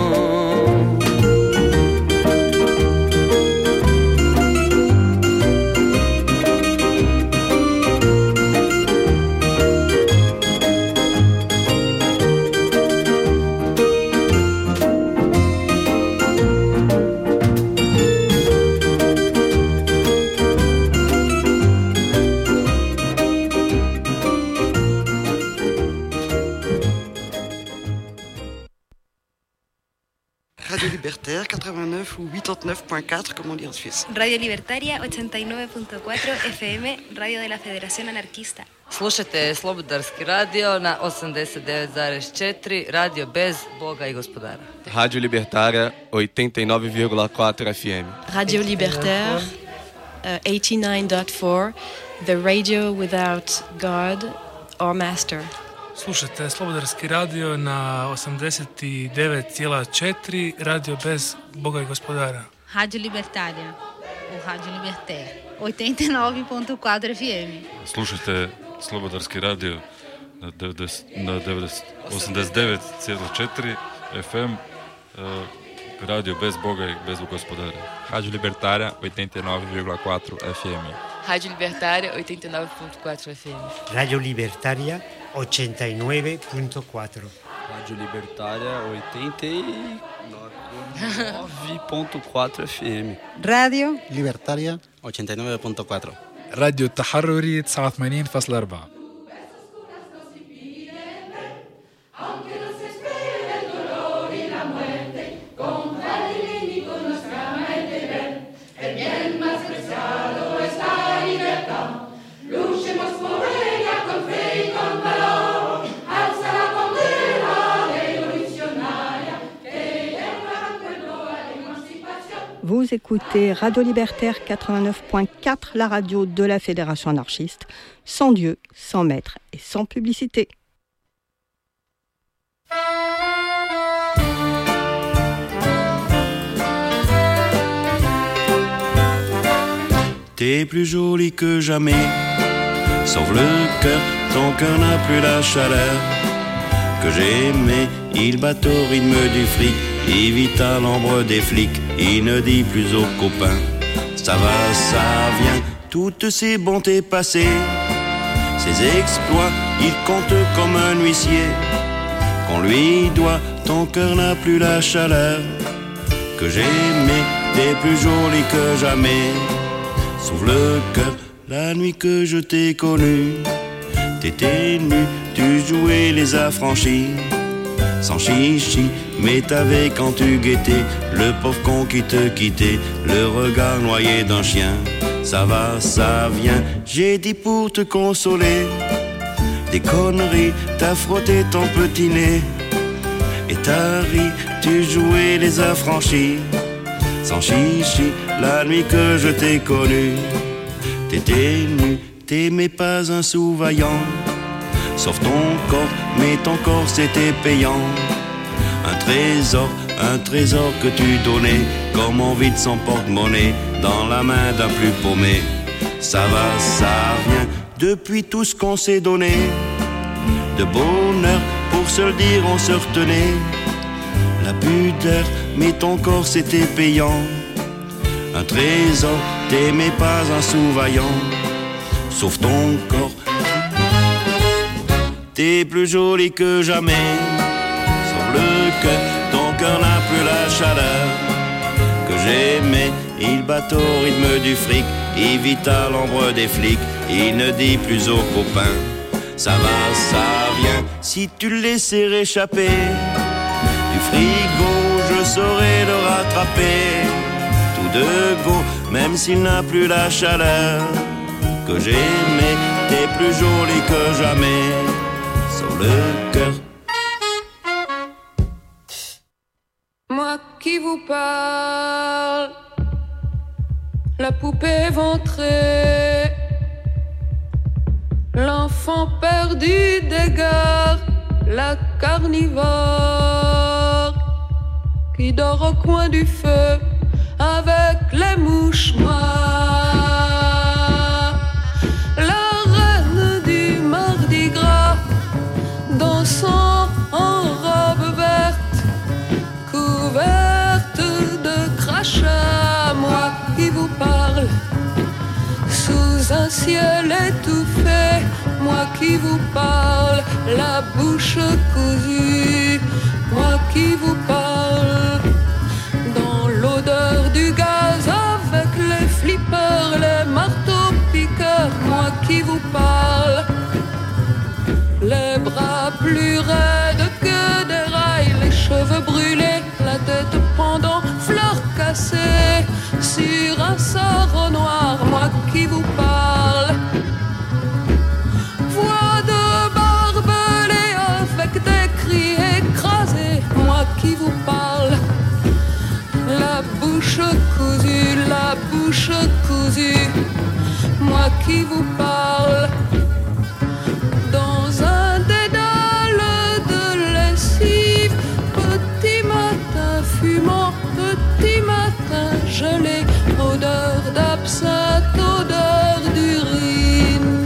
Radio Libertaire quatre-vingt-neuf ou quatre-vingt-neuf point quatre, comme on dit en Suisse. Radio Libertaria ochenta y nueve punto cuatro F M, radio de la Federación Anarquista. Slušajte Slobodarski radio na osamdeset devet zarez četiri, radio bez Boga i gospodara. Rádio Libertária oitenta e nove vírgula quatro F M. Radio Libertaire, uh, eighty-nine point four, the radio without God or master. Slušajte Slobodarski radio na osamdeset devet zarez četiri, radio bez Boga i gospodara. Radio Libertaria, ou Rádio Libertaire, oitenta e nove ponto quatro F M. Slušajte Slobodarski radio na, devedeset, na devedeset, osamdeset devet zarez četiri F M, uh, radio bez Boga i bez gospodara. Rádio Libertária oitenta e nove vírgula quatro F M. Rádio Libertária oitenta e nove ponto quatro F M. Radio Libertaria ochenta y nueve punto cuatro. Rádio Libertária oitenta e nove ponto quatro F M. Radio Libertaria ochenta y nueve punto cuatro. راديو التحرري تسعة وثمانين فاصلة أربعة. Vous écoutez Radio Libertaire quatre-vingt-neuf point quatre, la radio de la Fédération anarchiste, sans Dieu, sans maître et sans publicité. T'es plus jolie que jamais, sauf le cœur, ton cœur n'a plus la chaleur que j'aimais. Il bat au rythme du fric, il vit à l'ombre des flics, il ne dit plus aux copains ça va, ça vient. Toutes ses bontés passées, ses exploits, il compte comme un huissier qu'on lui doit. Ton cœur n'a plus la chaleur que j'aimais. T'es plus jolie que jamais, sauf le cœur. La nuit que je t'ai connue, t'étais nue, tu jouais les affranchis sans chichi, mais t'avais quand tu guettais le pauvre con qui te quittait, le regard noyé d'un chien. Ça va, ça vient, j'ai dit pour te consoler des conneries, t'as frotté ton petit nez et t'as ri, tu jouais les affranchis sans chichi. La nuit que je t'ai connue, t'étais nu, t'aimais pas un sous-vaillant, sauf ton corps, mais ton corps c'était payant. Un trésor, un trésor que tu donnais comme on vide son porte-monnaie dans la main d'un plus paumé. Ça va, ça vient, depuis tout ce qu'on s'est donné de bonheur, pour se le dire on se retenait. La pudeur, mais ton corps c'était payant. Un trésor, t'aimais pas un sous-vaillant, sauf ton corps. T'es plus jolie que jamais, sauf le cœur, ton cœur n'a plus la chaleur que j'aimais. Il bat au rythme du fric, il vit à l'ombre des flics, il ne dit plus aux copains ça va, ça vient. Si tu le laissais réchapper du frigo, je saurais le rattraper tout de go, même s'il n'a plus la chaleur que j'aimais. T'es plus jolie que jamais, sur le cœur. Moi qui vous parle, la poupée ventrée, l'enfant perdu d'égard, la carnivore. qui dort au coin du feu avec les mouches, moi, la reine du mardi gras, dansant en robe verte, couverte de crachats, moi qui vous parle, sous un ciel étouffé, moi qui vous parle, la bouche cousue, moi qui vous parle, dans l'odeur du gaz avec les flippers, les marteaux piqueurs, moi qui vous parle, les bras plus raides que des rails, les cheveux brûlés, la tête pendant, fleurs cassées sur un sarrau noir, moi qui vous parle, voix de barbelés avec des cris écrasés, moi qui vous parle, la bouche cousue, la bouche cousue, moi qui vous parle, dans un dédale de lessive, petit matin fumant, petit matin gelé, odeur d'absinthe, odeur d'urine.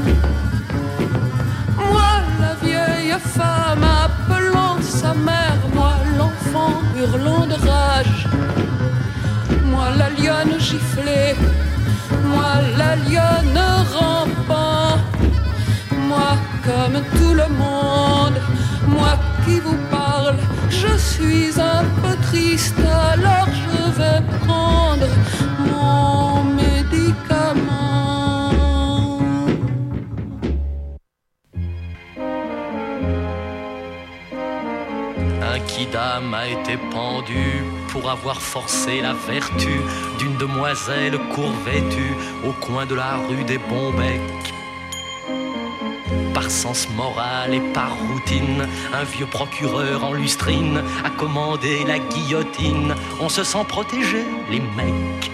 Moi la vieille femme appelant sa mère, moi l'enfant hurlant de rage, moi la lionne giflée, moi la lionne rampant, moi comme tout le monde, moi qui vous parle, je suis un peu triste, alors je vais prendre mon médicament. Un quidam a été pendu pour avoir forcé la vertu d'une demoiselle court-vêtue au coin de la rue des Bons-Becs. Par sens moral et par routine, un vieux procureur en lustrine a commandé la guillotine. On se sent protégé, les mecs.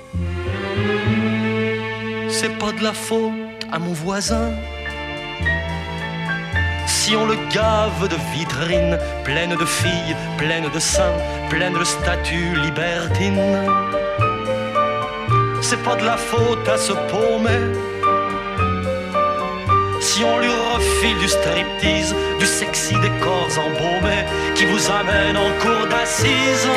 C'est pas de la faute à mon voisin si on le gave de vitrines pleines de filles, pleines de seins, pleines de statues libertines. C'est pas de la faute à ce paumé si on lui refile du striptease, du sexy des corps embaumés qui vous amène en cour d'assises.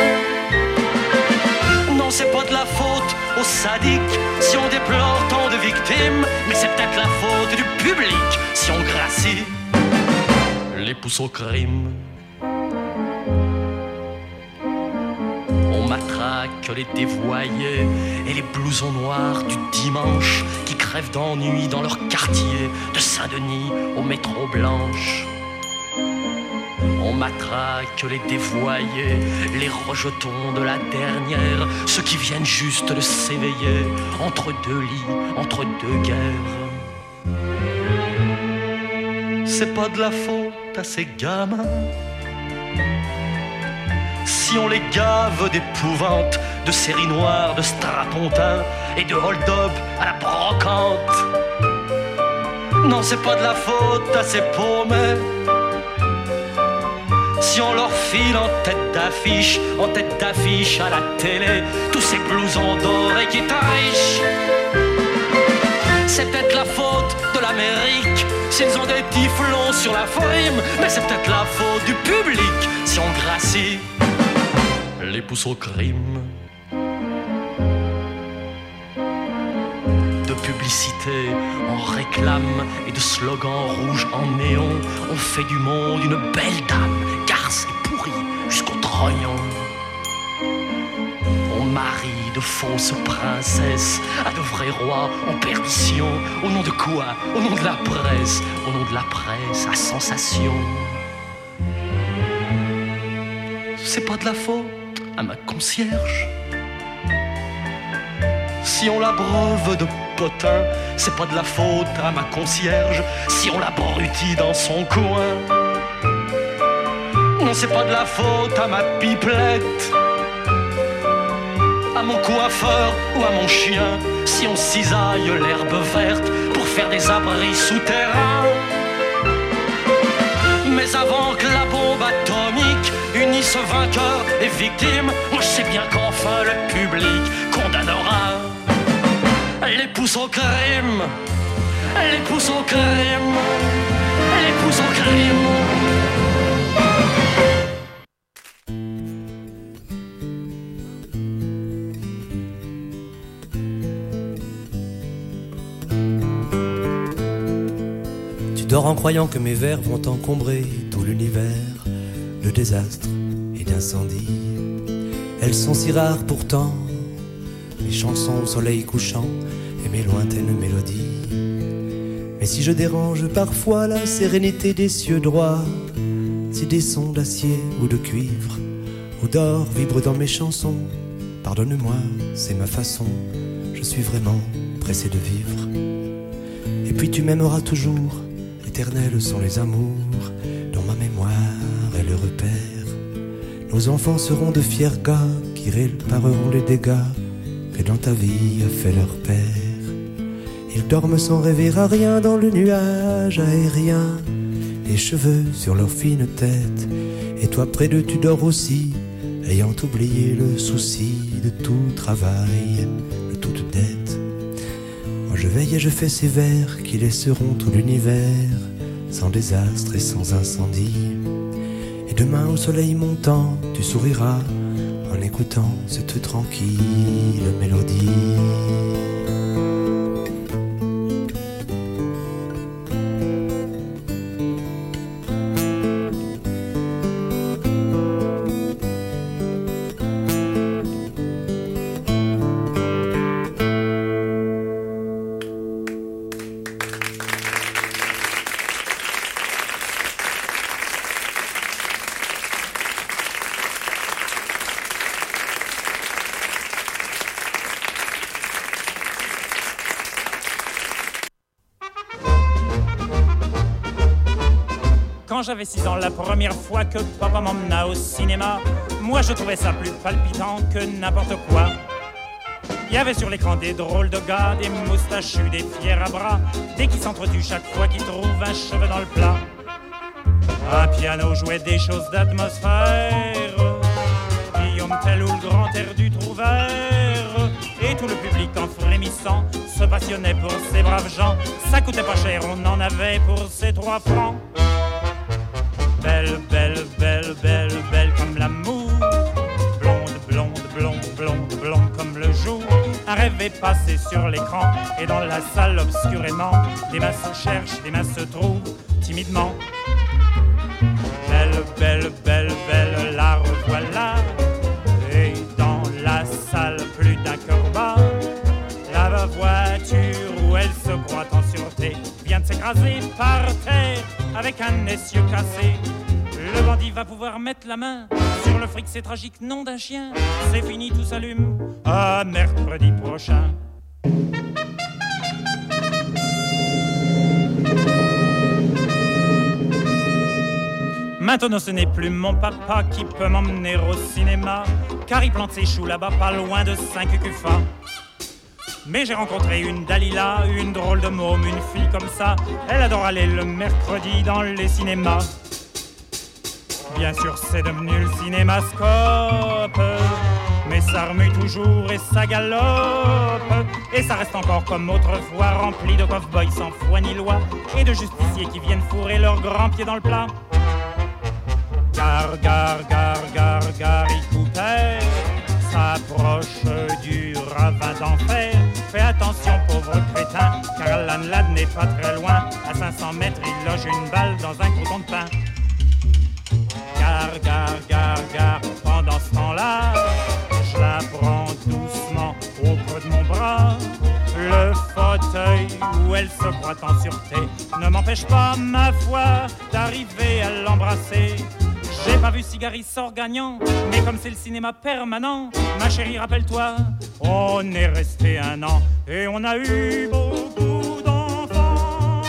Non, c'est pas de la faute aux sadiques si on déplore tant de victimes, mais c'est peut-être la faute du public si on gracie les pouces au crime. On matraque les dévoyés et les blousons noirs du dimanche qui crèvent d'ennui dans leur quartier, de Saint-Denis au métro Blanche. On matraque les dévoyés, les rejetons de la dernière, ceux qui viennent juste de s'éveiller entre deux lits, entre deux guerres. C'est pas de la faute à ces gamins si on les gave d'épouvante, de séries noires, de strapontins et de hold-up à la brocante. Non, c'est pas de la faute à ces paumés si on leur file en tête d'affiche, en tête d'affiche à la télé, tous ces blousons dorés qui tarichent. C'est peut-être la faute de l'Amérique s'ils ont des typhlons sur la frime, mais c'est peut-être la faute du public si on gracie les pouces au crime. De publicité en réclame et de slogans rouges en néon, on fait du monde une belle dame, garce et pourrie jusqu'au trognon. On marie de fausses princesses à de vrais rois en perdition. Au nom de quoi? Au nom de la presse, au nom de la presse à sensation. C'est pas de la faute à ma concierge si on l'abreuve de potin. C'est pas de la faute à ma concierge si on l'abrutit dans son coin. Non, c'est pas de la faute à ma pipelette, à mon coiffeur ou à mon chien si on cisaille l'herbe verte pour faire des abris souterrains. Mais avant que la bombe atomique unisse finisse vainqueur et victime. Moi je sais bien qu'enfin le public condamnera les pouces au crime, les pouces au crime, les pouces au crime. Tu dors en croyant que mes vers vont encombrer tout l'univers de désastres et d'incendies. Elles sont si rares pourtant, mes chansons au soleil couchant et mes lointaines mélodies. Mais si je dérange parfois la sérénité des cieux droits, si des sons d'acier ou de cuivre ou d'or vibrent dans mes chansons, pardonne-moi, c'est ma façon, je suis vraiment pressé de vivre. Et puis tu m'aimeras toujours, éternels sont les amours dont ma mémoire est le repère. Nos enfants seront de fiers gars qui répareront les dégâts que dans ta vie a fait leur père. Ils dorment sans rêver à rien dans le nuage aérien, les cheveux sur leur fine tête. Et toi près d'eux tu dors aussi, ayant oublié le souci de tout travail, de toute dette. Moi je veille et je fais ces vers qui laisseront tout l'univers sans désastre et sans incendie. Et demain au soleil montant, tu souriras en écoutant cette tranquille mélodie. Quand j'avais six ans, la première fois que papa m'emmena au cinéma, moi je trouvais ça plus palpitant que n'importe quoi. Il y avait sur l'écran des drôles de gars, des moustachus, des fiers à bras, des qui s'entretuent chaque fois qu'ils trouvent un cheveu dans le plat. Un piano jouait des choses d'atmosphère, Guillaume Tell ou le grand air du Trouvert, et tout le public en frémissant se passionnait pour ces braves gens. Ça coûtait pas cher, on en avait pour ces trois francs. Belle, belle, belle, belle, belle comme l'amour, blonde, blonde, blonde, blonde, blonde comme le jour. Un rêve est passé sur l'écran et dans la salle obscurément, des mains se cherchent, des mains se trouvent timidement. Belle, belle, belle, belle, la revoilà. Et dans la salle, plus d'un cœur bat. La voiture où elle se croit en sûreté vient de s'écraser par terre avec un essieu cassé. Le bandit va pouvoir mettre la main sur le fric, c'est tragique, nom d'un chien. C'est fini, tout s'allume à mercredi prochain. Maintenant ce n'est plus mon papa qui peut m'emmener au cinéma, car il plante ses choux là-bas pas loin de Saint-Cucufa. Mais j'ai rencontré une Dalila, une drôle de môme, une fille comme ça. Elle adore aller le mercredi dans les cinémas. Bien sûr c'est devenu le cinémascope, mais ça remue toujours et ça galope. Et ça reste encore comme autrefois, rempli de cow-boys sans foi ni loi et de justiciers qui viennent fourrer leurs grands pieds dans le plat. Gare, gare, gare, gare, Gary Cooper s'approche du ravin d'enfer. Fais attention pauvre crétin, car Alan Ladd n'est pas très loin. À cinq cents mètres il loge une balle dans un croûton de pain. Gare, gare, gare, gare, pendant ce temps-là, je la prends doucement au creux de mon bras. Le fauteuil où elle se croit en sûreté ne m'empêche pas, ma foi, d'arriver à l'embrasser. J'ai pas vu Cigari sort gagnant, mais comme c'est le cinéma permanent, ma chérie, rappelle-toi, on est resté un an et on a eu beaucoup d'enfants.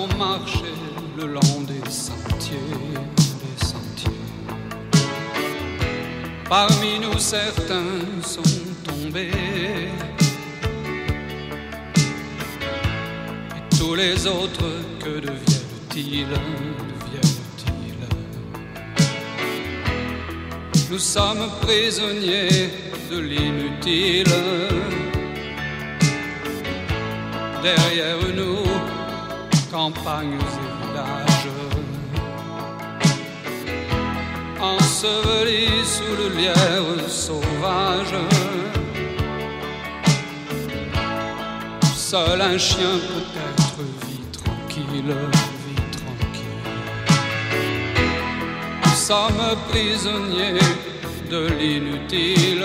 avons marché le long des sentiers, des sentiers. Parmi nous certains sont tombés, et tous les autres, que deviennent-ils, deviennent-ils? Nous sommes prisonniers de l'inutile. Derrière nous, campagnes et villages, ensevelis sous le lierre sauvage. Seul un chien peut-être vit tranquille, vit tranquille. Nous sommes prisonniers de l'inutile.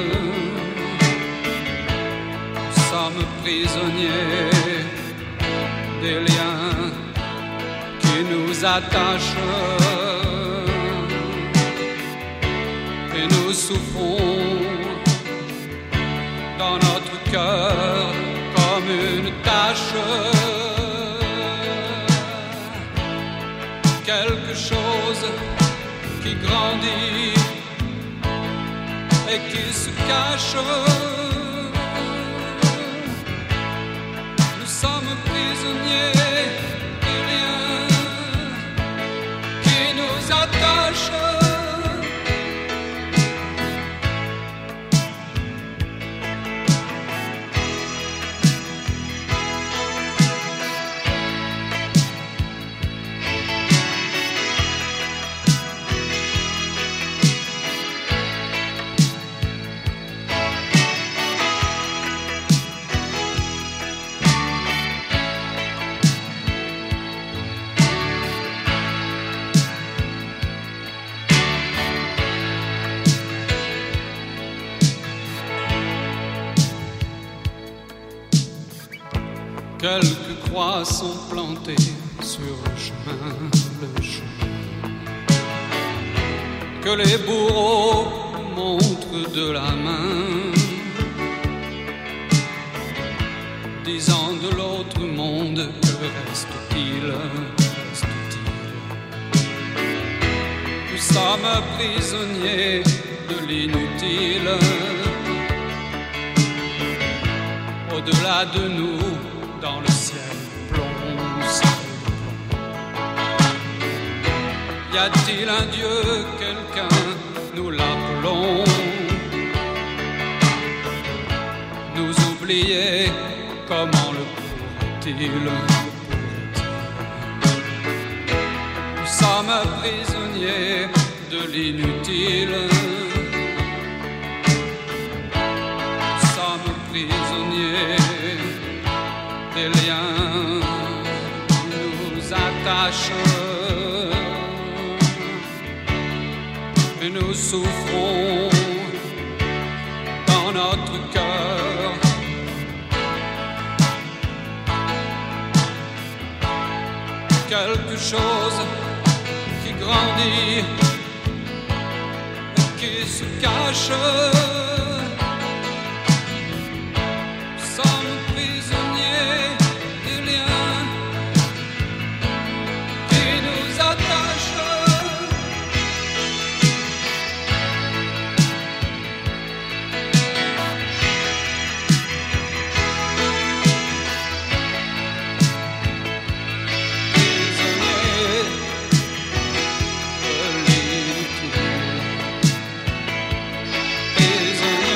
Nous sommes prisonniers des liens qui nous attachent, et nous souffrons dans notre cœur comme une tache. Quelque chose qui grandit et qui se cache. Nous sommes prisonniers des liens qui nous attachent. Quelques croix sont plantées sur le chemin, le chemin que les bourreaux montrent de la main, disant de l'autre monde que reste-t-il, reste-t-il? Nous sommes prisonniers de l'inutile. Au-delà de nous, dans le ciel plomb, ciel plomb. Y a-t-il un Dieu, quelqu'un, nous l'appelons? Nous oublier, comment le pourrait-il, le pourrait-il? Nous sommes prisonniers de l'inutile. Nous sommes prisonniers des liens qui nous attachent, et nous souffrons dans notre cœur. Quelque chose qui grandit et qui se cache. Prisonniers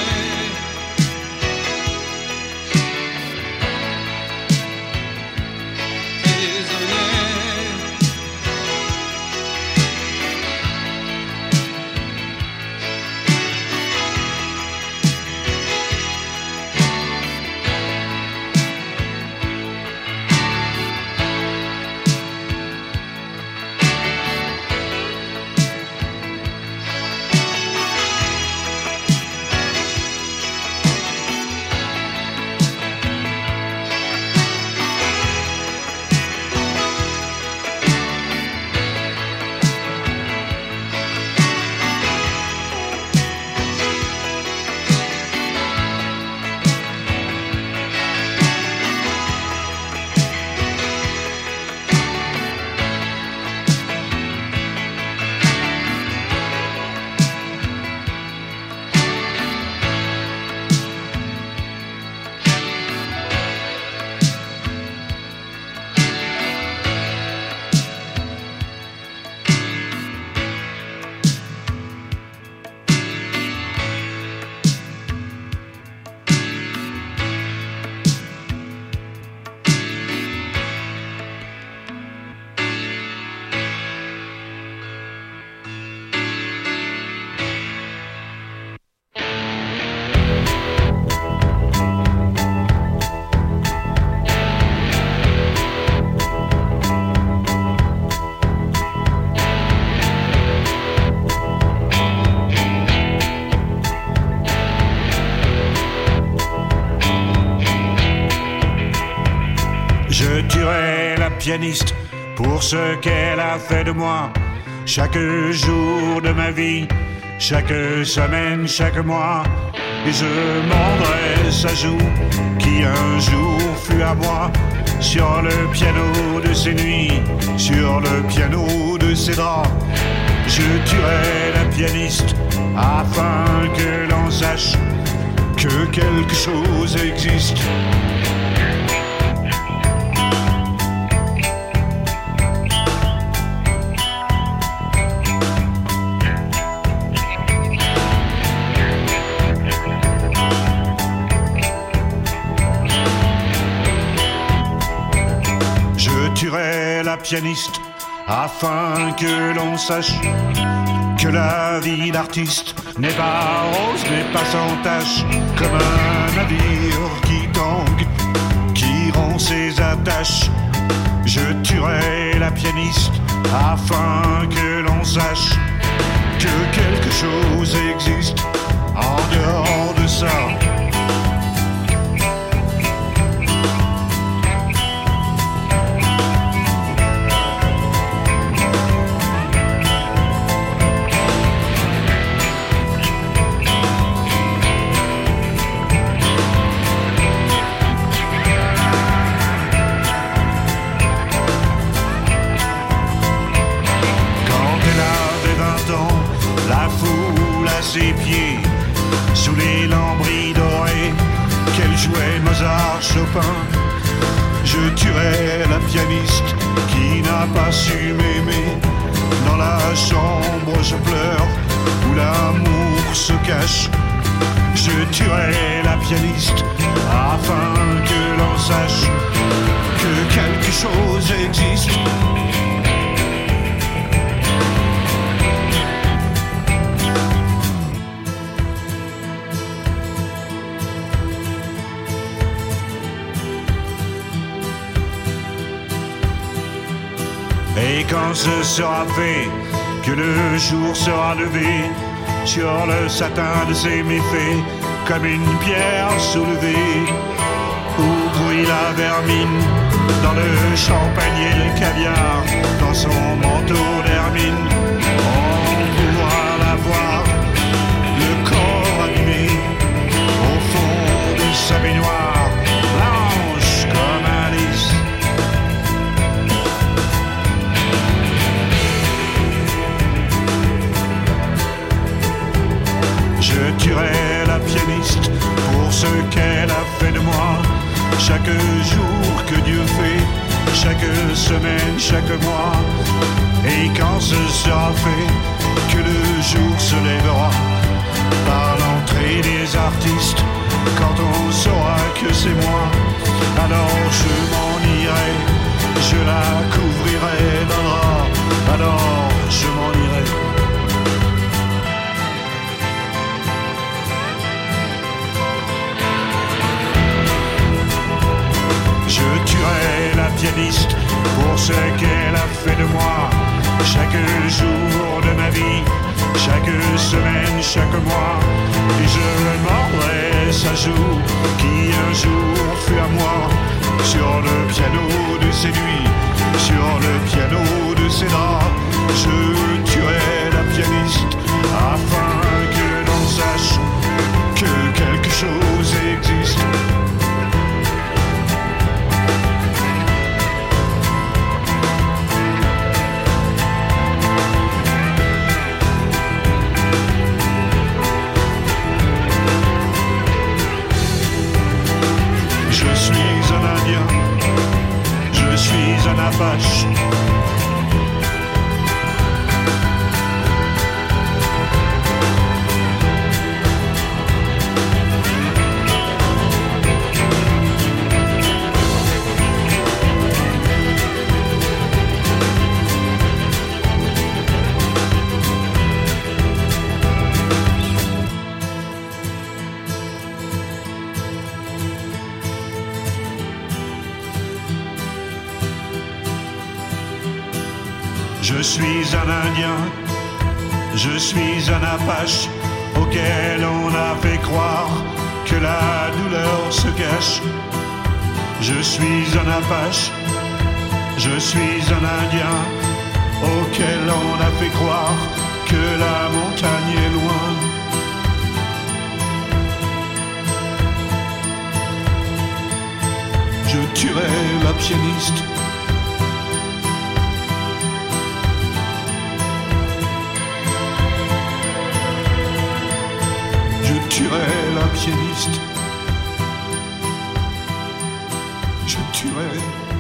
pianiste pour ce qu'elle a fait de moi. Chaque jour de ma vie, chaque semaine, chaque mois. Et je m'endresse sa joue qui un jour fut à moi. Sur le piano de ses nuits, sur le piano de ses draps. Je tuerai la pianiste afin que l'on sache que quelque chose existe. Je tuerai la pianiste afin que l'on sache que la vie d'artiste n'est pas rose, n'est pas sans tache, comme un navire qui tangue, qui rompt ses attaches. Je tuerai la pianiste afin que l'on sache que quelque chose existe en dehors de ça. Ses pieds sous les lambris dorés qu'elle jouait Mozart, Chopin. Je tuerai la pianiste qui n'a pas su m'aimer. Dans la chambre je pleure où l'amour se cache. Je tuerai la pianiste afin que l'on sache que quelque chose existe. Et quand ce sera fait, que le jour sera levé sur le satin de ses méfaits, comme une pierre soulevée, où brille la vermine, dans le champagne et le caviar, dans son manteau d'hermine, on pourra la voir, le corps animé, au fond de sa baignoire, blanche comme Alice. Je tuerai la pianiste pour ce qu'elle a fait de moi. Chaque jour que Dieu fait, chaque semaine, chaque mois. Et quand ce sera fait, que le jour se lèvera par l'entrée des artistes, quand on saura que c'est moi, alors je m'en irai, je la couvrirai d'un drap, alors je m'en irai. Je tuerai la pianiste pour ce qu'elle a fait de moi. Chaque jour de ma vie, chaque semaine, chaque mois. Et je mordrai sa joue qui un jour fut à moi. Sur le piano de ses nuits, sur le piano de ses draps. Je tuerai la pianiste afin que l'on sache que quelque chose existe. Je suis un Indien, je suis un Apache. Je suis un Indien, je suis un Apache auquel on a fait croire que la douleur se cache. Je suis un Apache Je suis un Indien auquel on a fait croire que la montagne est loin. Je tuerai la pianiste. Je tuerai la pianiste. Je tuerai.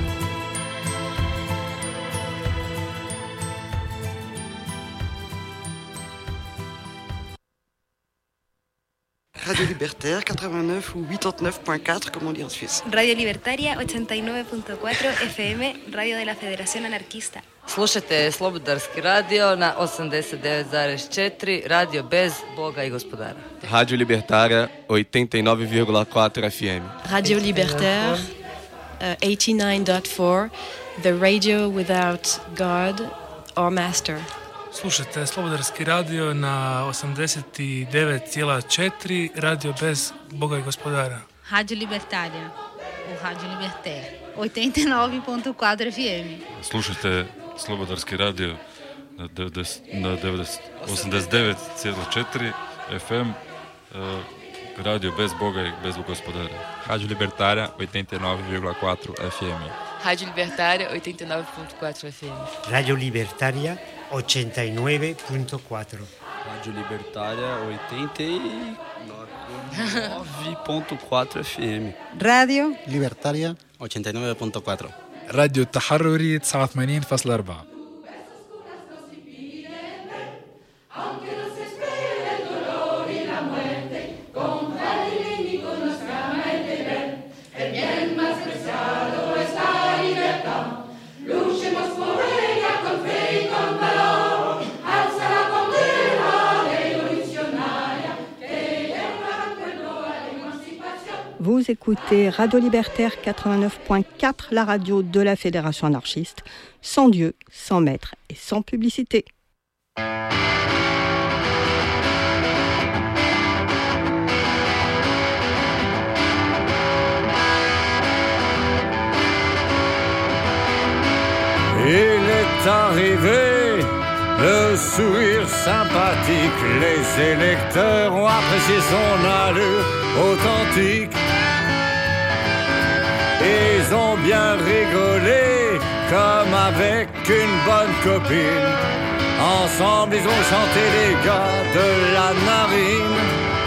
Radio Libertaire quatre-vingt-neuf ou quatre-vingt-neuf point quatre, comme on dit en Suisse. Radio Libertaria ochenta y nueve punto cuatro F M, radio de la Federación Anarquista. Slušajte Slobodarski radio na osamdeset devet zarez četiri, radio bez Boga i gospodara. Rádio Libertária oitenta e nove vírgula quatro F M. Radio Libertaire uh, eighty-nine point four, the radio without God or master. Slušajte Slobodarski radio na osamdeset devet zarez četiri, radio bez Boga i gospodara. Rádio Libertária, ou Rádio Libertaire, oitenta e nove ponto quatro F M. Slušajte Slobodarski radio na, na osamdeset devet zarez četiri F M, uh, radio bez Boga i bez gospodara. Rádio Libertária oitenta e nove vírgula quatro F M. Rádio Libertária oitenta e nove ponto quatro F M. Radio Libertaria ochenta y nueve punto cuatro. Rádio Libertária oitenta e nove ponto quatro F M. Radio Libertaria ochenta y nueve punto cuatro. راديو التحرري تسعة وثمانين فاصلة أربعة. Vous écoutez Radio Libertaire quatre-vingt-neuf point quatre, la radio de la Fédération Anarchiste, sans Dieu, sans maître et sans publicité. Il est arrivé, le sourire sympathique, les électeurs ont apprécié son allure authentique. Ils ont bien rigolé, comme avec une bonne copine. Ensemble, ils ont chanté les gars de la narine.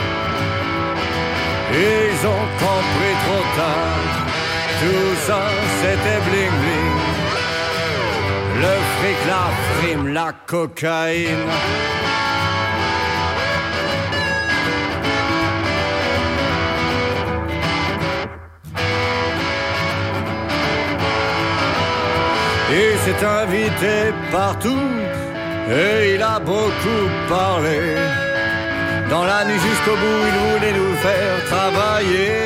Ils ont compris trop tard, tout ça c'était bling bling. Le fric, la frime, la cocaïne. Il s'est invité partout et il a beaucoup parlé. Dans la nuit jusqu'au bout, il voulait nous faire travailler.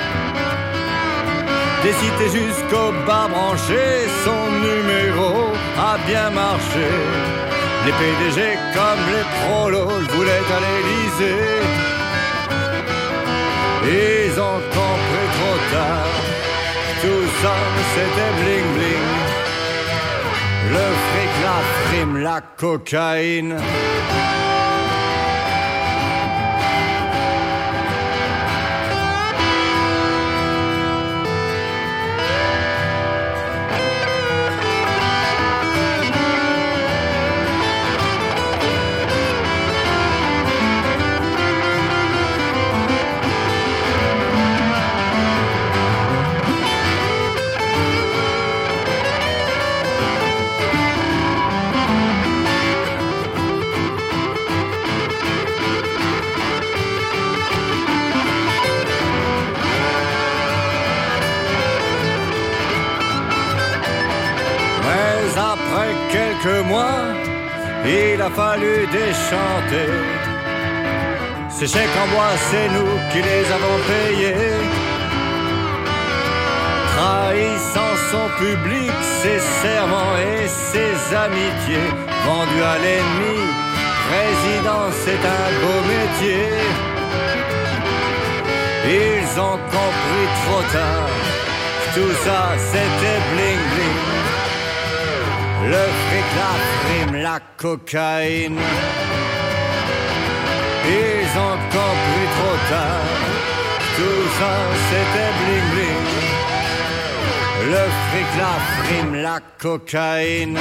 Des cités jusqu'au bar branché, son numéro a bien marché. Les P D G comme les prolos le voulaient à l'Élysée. Ils ont compris trop tard, tout ça c'était bling bling. Le fric, la frime, la cocaïne. Quelques mois, il a fallu déchanter. Ces chèques en bois, c'est nous qui les avons payés. Trahissant son public, ses serments et ses amitiés, vendus à l'ennemi, président, c'est un beau métier. Ils ont compris trop tard, tout ça c'était bling bling. Le fric, la frime, la cocaïne. Ils ont compris trop tard, tout ça c'était bling bling. Le fric, la frime, la cocaïne.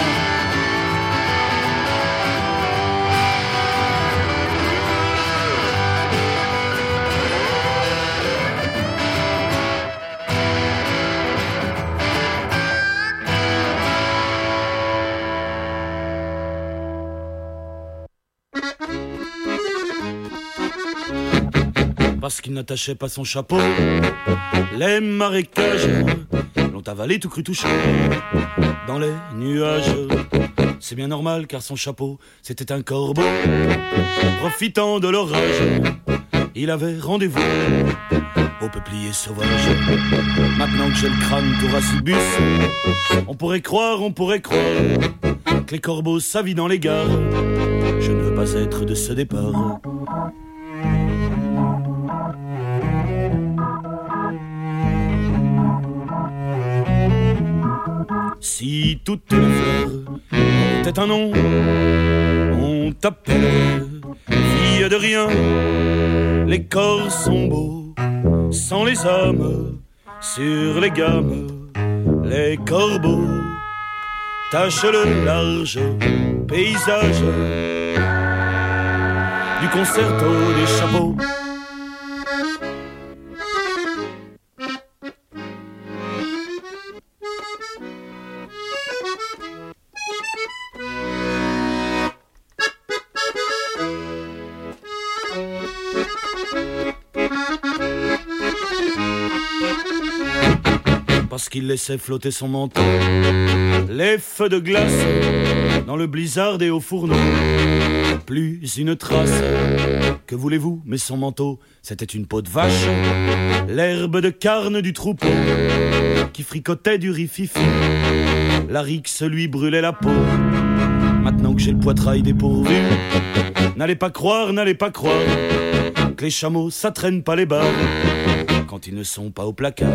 Parce qu'il n'attachait pas son chapeau, les marécages l'ont avalé tout cru tout chaud dans les nuages. C'est bien normal car son chapeau c'était un corbeau. Profitant de l'orage, il avait rendez-vous au peuplier sauvage. Maintenant que j'ai le crâne tout racibus, on pourrait croire, on pourrait croire que les corbeaux s'avient dans les gares. Je ne veux pas être de ce départ. Si toutes les fleurs étaient un nom, on t'appellerait fille de rien. Les corps sont beaux, sans les âmes, sur les gammes, les corbeaux tâchent le large paysage du concerto des chapeaux. Parce qu'il laissait flotter son manteau, les feux de glace dans le blizzard des hauts fourneaux. Plus une trace, que voulez-vous, mais son manteau, c'était une peau de vache, l'herbe de carne du troupeau, qui fricotait du rififi. La rixe lui brûlait la peau. Maintenant que j'ai le poitrail dépourvu, n'allez pas croire, n'allez pas croire que les chameaux, ça traîne pas les barres quand ils ne sont pas au placard.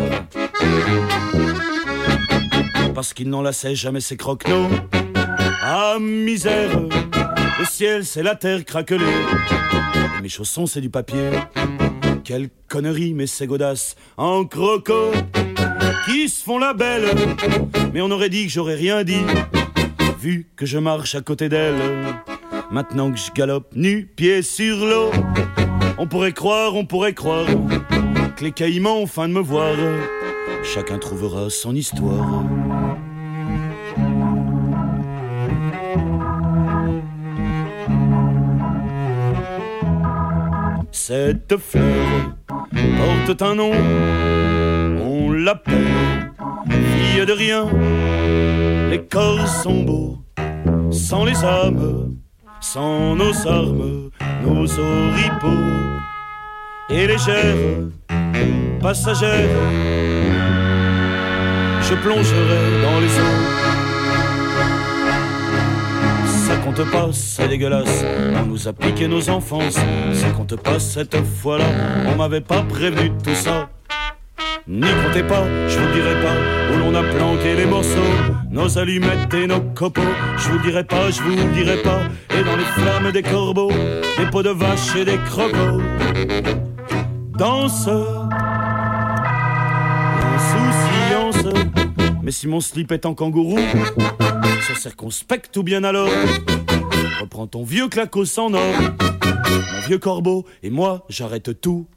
Parce qu'il n'enlaçait jamais ses croquenots. Ah misère, le ciel c'est la terre craquelée. Mes chaussons c'est du papier. Quelle connerie mais c'est godasses en croco qui se font la belle. Mais on aurait dit que j'aurais rien dit vu que je marche à côté d'elle. Maintenant que je galope nu, pieds sur l'eau, on pourrait croire, on pourrait croire que les caïmans ont faim de me voir. Chacun trouvera son histoire. Cette fleur porte un nom, on l'appelle fille de rien. Les corps sont beaux, sans les âmes, sans nos armes, nos oripeaux. Et légère, passagère, je plongerai dans les eaux. Ça compte pas, c'est dégueulasse, on nous a piqué nos enfances. Ça compte pas cette fois-là, on m'avait pas prévenu de tout ça. N'y comptez pas, je vous dirai pas où l'on a planqué les morceaux, nos allumettes et nos copeaux. Je vous dirai pas, je vous dirai pas, et dans les flammes des corbeaux, des peaux de vache et des crocos. Danse, insouciance. Mais si mon slip est en kangourou, sois circonspect ou bien alors reprends ton vieux clacos en or. Mon vieux corbeau et moi j'arrête tout.